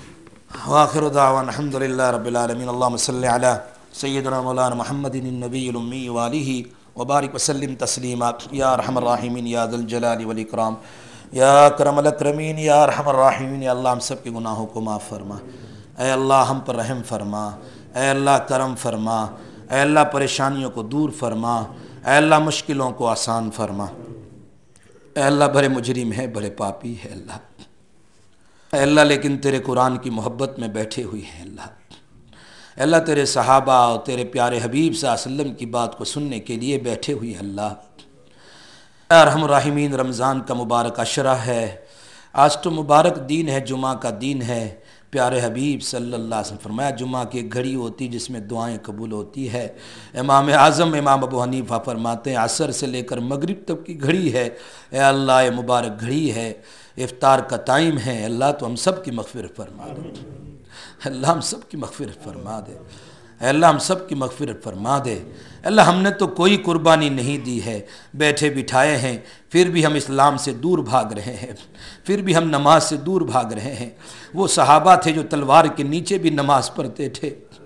وآخر دعوانا الحمدللہ رب العالمین. اللہم صلی علی سیدنا مولانا محمد النبی الامی وآلہ وبارک وسلم تسلیما. یا ارحم الراحمین یا ذا الجلال والاکرام یا اکرم الاکرمین یا ارحم الراحمین. یا اللہ ہم سب کے گناہوں کو معاف فرما. اے اللہ ہم پر رحم فرما. اے اللہ کرم فرما. اے اللہ پریشانیوں کو دور فرما. اے اللہ مشکلوں کو آسان فرما. اے اللہ بڑے مجرم ہے، بڑے پاپی ہے اللہ. اے اللہ لیکن تیرے قرآن کی محبت میں بیٹھے ہوئے ہیں اللہ. اے اللہ تیرے صحابہ اور تیرے پیارے حبیب صلی اللہ علیہ وسلم کی بات کو سننے کے لیے بیٹھے ہوئے ہیں اللہ. اے ارحم الراحمین رمضان کا مبارک عشرہ ہے. آج تو مبارک دن ہے، جمعہ کا دن ہے. پیارے حبیب صلی اللہ علیہ وسلم فرمایا جمعہ کی ایک گھڑی ہوتی جس میں دعائیں قبول ہوتی ہے. امام اعظم امام ابو حنیفہ فرماتے ہیں عصر سے لے کر مغرب تک کی گھڑی ہے. اے اللہ یہ مبارک گھڑی ہے، افطار کا ٹائم ہے. اللہ تو ہم سب کی مغفرت فرما دے. اللہ ہم سب کی مغفرت فرما دے. اے اللہ ہم سب کی مغفرت فرما دے. اللہ ہم نے تو کوئی قربانی نہیں دی ہے، بیٹھے بٹھائے ہیں، پھر بھی ہم اسلام سے دور بھاگ رہے ہیں، پھر بھی ہم نماز سے دور بھاگ رہے ہیں. وہ صحابہ تھے جو تلوار کے نیچے بھی نماز پڑھتے تھے.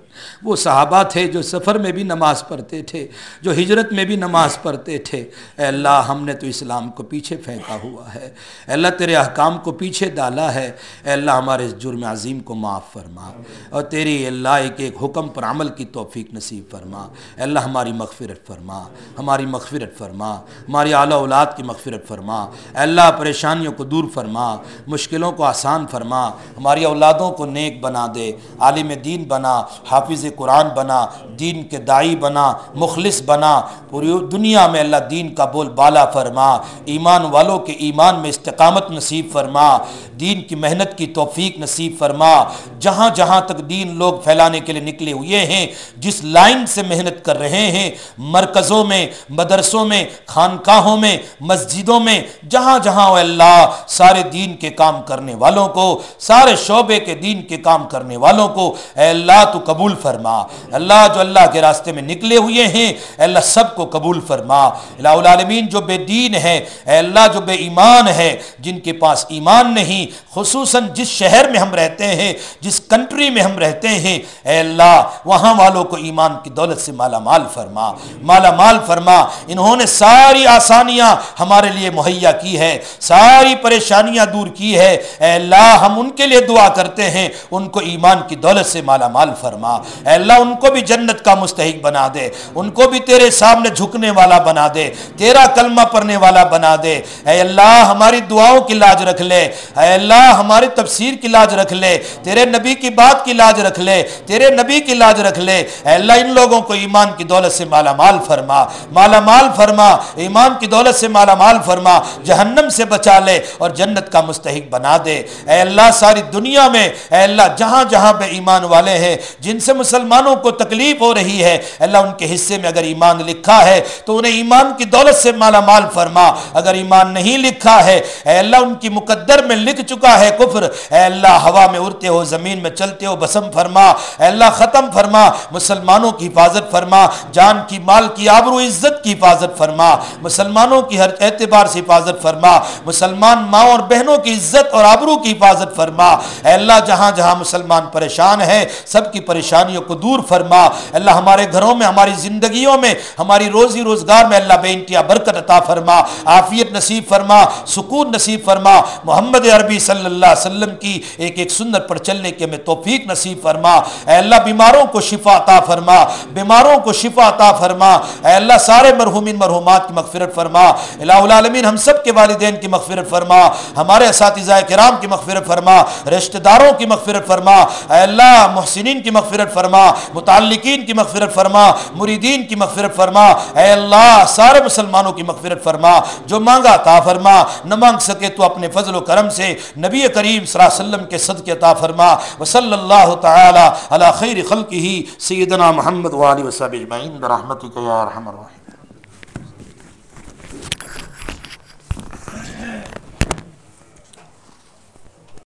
وہ صحابہ تھے جو سفر میں بھی نماز پڑھتے تھے، جو ہجرت میں بھی نماز پڑھتے تھے. اے اللہ ہم نے تو اسلام کو پیچھے پھینکا ہوا ہے. اے اللہ تیرے احکام کو پیچھے ڈالا ہے. اے اللہ ہمارے اس جرم عظیم کو معاف فرما اور تیری اللہ ایک ایک حکم پر عمل کی توفیق نصیب فرما. اے اللہ ہماری مغفرت فرما، ہماری مغفرت فرما، ہماری اعلیٰ اولاد کی مغفرت فرما. اے اللہ پریشانیوں کو دور فرما، مشکلوں کو آسان فرما. ہماری اولادوں کو نیک بنا دے، عالم دین بنا، حافظ قرآن بنا، دین کے داعی بنا، مخلص بنا. پوری دنیا میں اللہ دین کا بول بالا فرما. ایمان والوں کے ایمان میں استقامت نصیب فرما، دین کی محنت کی توفیق نصیب فرما. جہاں جہاں تک دین لوگ پھیلانے کے لیے نکلے ہوئے ہیں، جس لائن سے محنت کر رہے ہیں، مرکزوں میں، مدرسوں میں، خانقاہوں میں، مسجدوں میں، جہاں جہاں اے اللہ سارے دین کے کام کرنے والوں کو، سارے شعبے کے دین کے کام کرنے والوں کو اے اللہ تو قبول فرما. اللہ جو اللہ کے راستے میں نکلے ہوئے ہیں اے اللہ سب کو قبول فرما. الہ العالمین جو بے دین ہے اے اللہ، جو بے ایمان ہے، جن کے پاس ایمان نہیں، خصوصاً جس شہر میں ہم رہتے ہیں، جس کنٹری میں ہم رہتے ہیں اے اللہ وہاں والوں کو ایمان کی دولت سے مالا مال فرما، مالا مال فرما. انہوں نے ساری آسانیاں ہمارے لیے مہیا کی ہے، ساری پریشانیاں دور کی ہے. اے اللہ ہم ان کے لیے دعا کرتے ہیں، ان کو ایمان کی دولت سے مالا مال فرما. اے اللہ ان کو بھی جنت کا مستحق بنا دے، ان کو بھی تیرے سامنے جھکنے والا بنا دے، تیرا کلمہ پڑھنے والا بنا دے. اے اللہ ہماری دعاؤں کی لاج رکھ لے. اے اللہ ہماری تفسیر کی لاج رکھ لے، تیرے نبی کی بات کی لاج رکھ لے، تیرے نبی کی لاج رکھ لے. اے اللہ ان لوگوں کو ایمان کی دولت سے مالا مال فرما، مالا مال فرما، ایمان کی دولت سے مالا مال فرما. جہنم سے بچا لے اور جنت کا مستحق بنا دے. اے اللہ ساری دنیا میں اے اللہ جہاں جہاں بے ایمان والے ہیں، جن سے مسلمانوں کو تکلیف ہو رہی ہے، اللہ ان کے حصے میں اگر ایمان لکھا ہے تو انہیں ایمان کی دولت سے مالا مال فرما. اگر ایمان نہیں لکھا ہے اے اللہ ان کی مقدر میں لکھ چکا ہے کفر، اے اللہ ہوا میں اڑتے ہو، زمین میں چلتے ہو بسم فرما. اے اللہ ختم فرما، مسلمانوں کی حفاظت فرما، جان کی مال کی آبرو عزت کی حفاظت فرما، مسلمانوں کی ہر اعتبار سے حفاظت فرما، مسلمان ماں اور بہنوں کی عزت اور آبرو کی حفاظت فرما. اے اللہ جہاں جہاں مسلمان پریشان ہے سب کی پریشانیوں کو دور فرما. اللہ ہمارے گھروں میں، ہماری زندگیوں میں، ہماری روزی روزگار میں اللہ بے انتہا برکت عطا فرما، عافیت نصیب فرما، سکون نصیب فرما. محمد عربی نبی صلی اللہ علیہ وسلم کی ایک ایک سنت پر چلنے کی ہمیں توفیق نصیب فرما۔ اے اللہ بیماروں کو شفا عطا فرما، بیماروں کو شفا عطا فرما۔ اے اللہ سارے مرحومین مرحومات کی مغفرت فرما۔ الہ العالمین ہم سب کے والدین کی مغفرت فرما، ہمارے اساتذہ کرام کی مغفرت فرما، رشتہ داروں کی مغفرت فرما۔ اے اللہ محسنین کی مغفرت فرما، متعلقین کی مغفرت فرما، مریدین کی مغفرت فرما۔ اے اللہ سارے مسلمانوں کی مغفرت فرما، جو مانگا عطا فرما، نہ مانگ سکے تو اپنے فضل و کرم سے نبی کریم صلی اللہ علیہ وسلم کے صدقے عطا فرما۔ وصلی اللہ تعالی علی خیر خلقہ سیدنا محمد وآلہ وصحبہ اجمعین برحمتک یا ارحم الراحمین۔